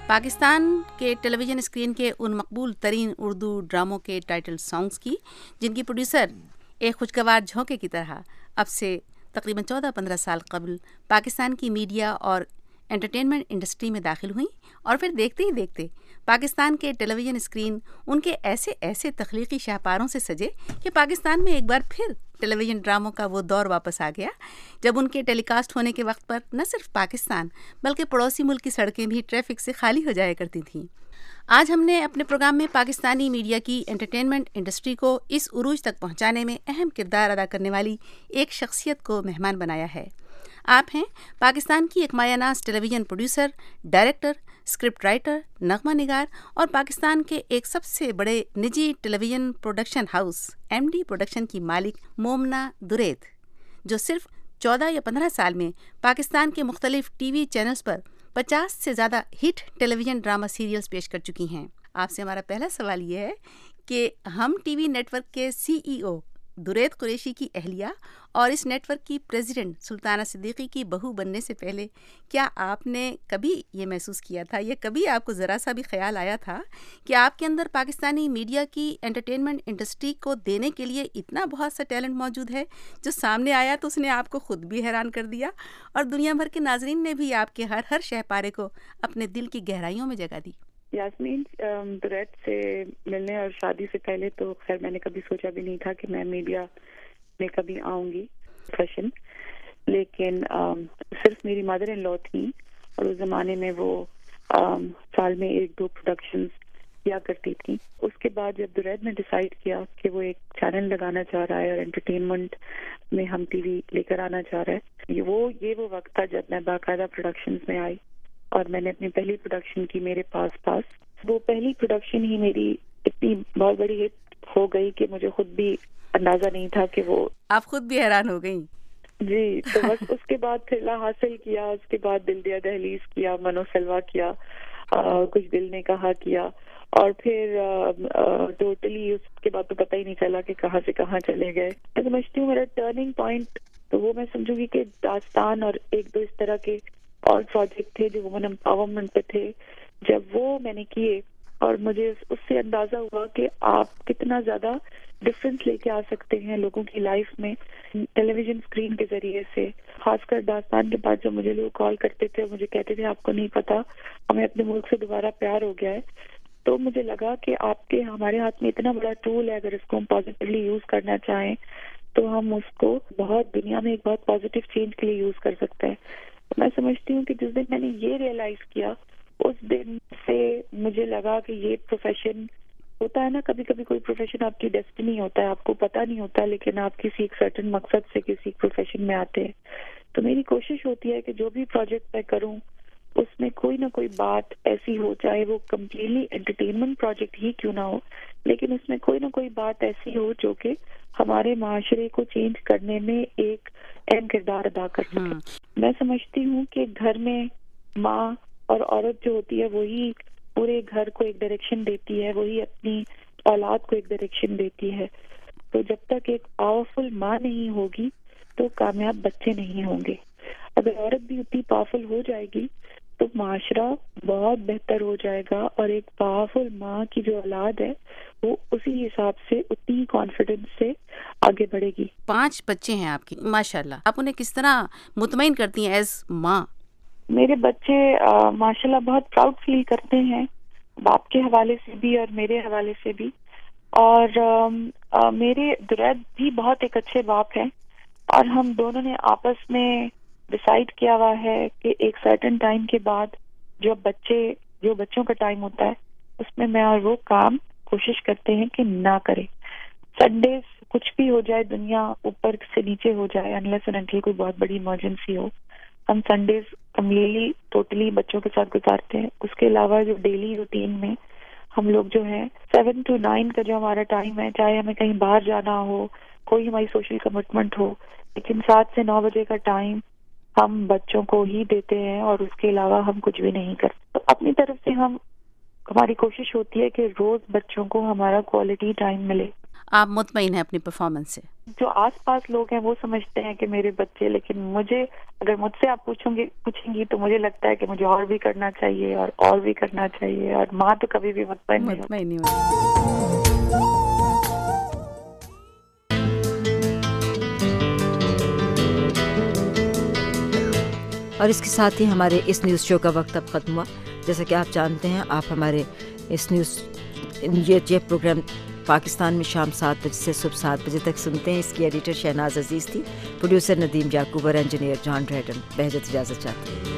پاکستان کے ٹیلی ویژن اسکرین کے ان مقبول ترین اردو ڈراموں کے ٹائٹل سانگز کی جن کی پروڈیوسر ایک خوشگوار جھونکے کی طرح اب سے تقریباً چودہ پندرہ سال قبل پاکستان کی میڈیا اور انٹرٹینمنٹ انڈسٹری میں داخل ہوئیں اور پھر دیکھتے ہی دیکھتے پاکستان کے ٹیلی ویژن اسکرین ان کے ایسے ایسے تخلیقی شاہکاروں سے سجے کہ پاکستان میں ایک بار پھر ٹیلی ویژن ڈراموں کا وہ دور واپس آ گیا جب ان کے ٹیلی کاسٹ ہونے کے وقت پر نہ صرف پاکستان بلکہ پڑوسی ملک کی سڑکیں بھی ٹریفک سے خالی ہو جایا کرتی تھیں۔ آج ہم نے اپنے پروگرام میں پاکستانی میڈیا کی انٹرٹینمنٹ انڈسٹری کو اس عروج تک پہنچانے میں اہم کردار ادا کرنے والی ایک شخصیت کو مہمان بنایا ہے۔ آپ ہیں پاکستان کی ایک مایہ ناز television producer, director, script writer, نغمہ نگار اور پاکستان کے ایک سب سے بڑے نجی television production house M D production کی مالک مومنا درید، جو صرف چودہ یا پندرہ سال میں پاکستان کے مختلف ٹی وی چینلز پر پچاس سے زیادہ hit television drama serials پیش کر چکی ہیں۔ آپ سے ہمارا پہلا سوال یہ ہے کہ ہم ٹی وی نیٹ ورک کے سی ای او درید قریشی کی اہلیہ اور اس نیٹ ورک کی پریزیڈنٹ سلطانہ صدیقی کی بہو بننے سے پہلے کیا آپ نے کبھی یہ محسوس کیا تھا یا کبھی آپ کو ذرا سا بھی خیال آیا تھا کہ آپ کے اندر پاکستانی میڈیا کی انٹرٹینمنٹ انڈسٹری کو دینے کے لیے اتنا بہت سا ٹیلنٹ موجود ہے جو سامنے آیا تو اس نے آپ کو خود بھی حیران کر دیا اور دنیا بھر کے ناظرین نے بھی آپ کے ہر ہر شہ پارے کو اپنے دل کی گہرائیوں میں جگہ دی؟ یاسمین، درید سے ملنے اور شادی سے پہلے تو خیر میں نے کبھی سوچا بھی نہیں تھا کہ میں میڈیا میں کبھی آؤں گی فیشن، لیکن صرف میری مدر ان لا تھی اور اس زمانے میں وہ سال میں ایک دو پروڈکشنز کیا کرتی تھی۔ اس کے بعد جب درید نے ڈیسائیڈ کیا کہ وہ ایک چینل لگانا چاہ رہا ہے اور انٹرٹینمنٹ میں ہم ٹی وی لے کر آنا چاہ رہا ہے، وہ یہ وہ وقت تھا جب میں باقاعدہ پروڈکشنز میں آئی اور میں نے اپنی پہلی پروڈکشن کی میرے پاس پاس۔ وہ پہلی پروڈکشن ہی میری اتنی بہت بڑی ہٹ ہو گئی کہ مجھے خود بھی اندازہ نہیں تھا کہ وہ، آپ خود بھی حیران ہو گئیں؟ جی، تو بس اس کے بعد پھر حاصل کیا، اس کے بعد دل دیا دہلیز کیا، منو سلوا کیا، کچھ دل نے کہا کیا، اور پھر ٹوٹلی اس کے بعد تو پتہ ہی نہیں چلا کہ کہاں سے کہاں چلے گئے۔ میں سمجھتی ہوں میرا ٹرننگ پوائنٹ تو وہ میں سمجھوں گی کہ داستان اور ایک دو اس طرح کے اور پروجیکٹ تھے جو وومن امپاورمنٹ پہ تھے، جب وہ میں نے کیے اور مجھے اس سے اندازہ ہوا کہ آپ کتنا زیادہ ڈفرنس لے کے آ سکتے ہیں لوگوں کی لائف میں ٹیلی ویژن اسکرین کے ذریعے سے۔ خاص کر داستان کے بعد جب مجھے لوگ کال کرتے تھے، مجھے کہتے تھے آپ کو نہیں پتا ہمیں اپنے ملک سے دوبارہ پیار ہو گیا ہے، تو مجھے لگا کہ آپ کے ہمارے ہاتھ میں اتنا بڑا ٹول ہے، اگر اس کو ہم پازیٹیولی یوز کرنا چاہیں تو ہم اس کو بہت دنیا میں ایک بہت پازیٹیو چینج کے لیے یوز کر سکتے ہیں۔ میں سمجھتی ہوں کہ جس دن میں نے یہ ریئلائز کیا اس دن سے مجھے لگا کہ یہ پروفیشن ہوتا ہے نا، کبھی کبھی کوئی پروفیشن آپ کی ڈیسٹنی ہوتا ہے، آپ کو پتہ نہیں ہوتا لیکن آپ کسی ایک سرٹن مقصد سے کسی پروفیشن میں آتے ہیں۔ تو میری کوشش ہوتی ہے کہ جو بھی پروجیکٹ میں کروں اس میں کوئی نہ کوئی بات ایسی ہو، چاہے وہ کمپلیٹلی انٹرٹینمنٹ پروجیکٹ ہی کیوں نہ ہو، لیکن اس میں کوئی نہ کوئی بات ایسی ہو جو کہ ہمارے معاشرے کو چینج کرنے میں ایک اہم کردار ادا کر سکے۔ میں سمجھتی ہوں کہ گھر میں ماں اور عورت جو ہوتی ہے وہی پورے گھر کو ایک ڈائریکشن دیتی ہے، وہی اپنی اولاد کو ایک ڈائریکشن دیتی ہے۔ تو جب تک ایک پاورفل ماں نہیں ہوگی تو کامیاب بچے نہیں ہوں گے۔ اگر عورت بھی اتنی پاورفل ہو جائے گی تو معاشرہ بہت بہتر ہو جائے گا، اور ایک پاورفل ماں کی جو اولاد ہے وہ اسی حساب سے اتنی کانفیڈنس سے آگے بڑھے گی۔ پانچ بچے ہیں آپ کی، ماشاءاللہ، آپ انہیں کس طرح مطمئن کرتی ہیں ایز ماں؟ میرے بچے ماشاءاللہ بہت پراؤڈ فیل کرتے ہیں، باپ کے حوالے سے بھی اور میرے حوالے سے بھی، اور میرے درید بھی بہت ایک اچھے باپ ہیں، اور ہم دونوں نے آپس میں ڈیسائیڈ کیا ہوا ہے کہ ایک سرٹن ٹائم کے بعد جو بچے جو بچوں کا ٹائم ہوتا ہے اس میں میں اور وہ کام کوشش کرتے ہیں کہ نہ کرے۔ سنڈیز کچھ بھی ہو جائے، دنیا اوپر سے نیچے ہو جائے، انلیس اینڈ انٹل کوئی بہت بڑی ایمرجنسی ہو، ہم سنڈیز کمپلیٹلی ٹوٹلی بچوں کے ساتھ گزارتے ہیں۔ اس کے علاوہ جو ڈیلی روٹین میں ہم لوگ جو ہے سیون ٹو نائن کا جو ہمارا ٹائم ہے، چاہے ہمیں کہیں باہر جانا ہو، کوئی ہماری سوشل کمٹمنٹ ہو، لیکن سات سے نو بجے کا ٹائم ہم بچوں کو ہی دیتے ہیں اور اس کے علاوہ ہم کچھ بھی نہیں کرتے۔ تو اپنی طرف سے ہم ہماری کوشش ہوتی ہے کہ روز بچوں کو ہمارا کوالٹی ٹائم ملے۔ آپ مطمئن ہیں اپنی پرفارمنس سے؟ جو آس پاس لوگ ہیں وہ سمجھتے ہیں کہ میرے بچے، لیکن مجھے اگر مجھ سے آپ پوچھیں گے پوچھیں گی تو مجھے لگتا ہے کہ مجھے اور بھی کرنا چاہیے اور اور بھی کرنا چاہیے، اور ماں تو کبھی بھی مطمئن نہیں ہوتی۔ اور اس کے ساتھ ہی ہمارے اس نیوز شو کا وقت اب ختم ہوا۔ جیسا کہ آپ جانتے ہیں، آپ ہمارے اس نیوز یہ یہ پروگرام پاکستان میں شام سات بجے سے صبح سات بجے تک سنتے ہیں۔ اس کی ایڈیٹر شہناز عزیز تھی، پروڈیوسر ندیم یعقوب اور انجینئر جان ریڈن۔ بہجت اجازت چاہتے ہیں۔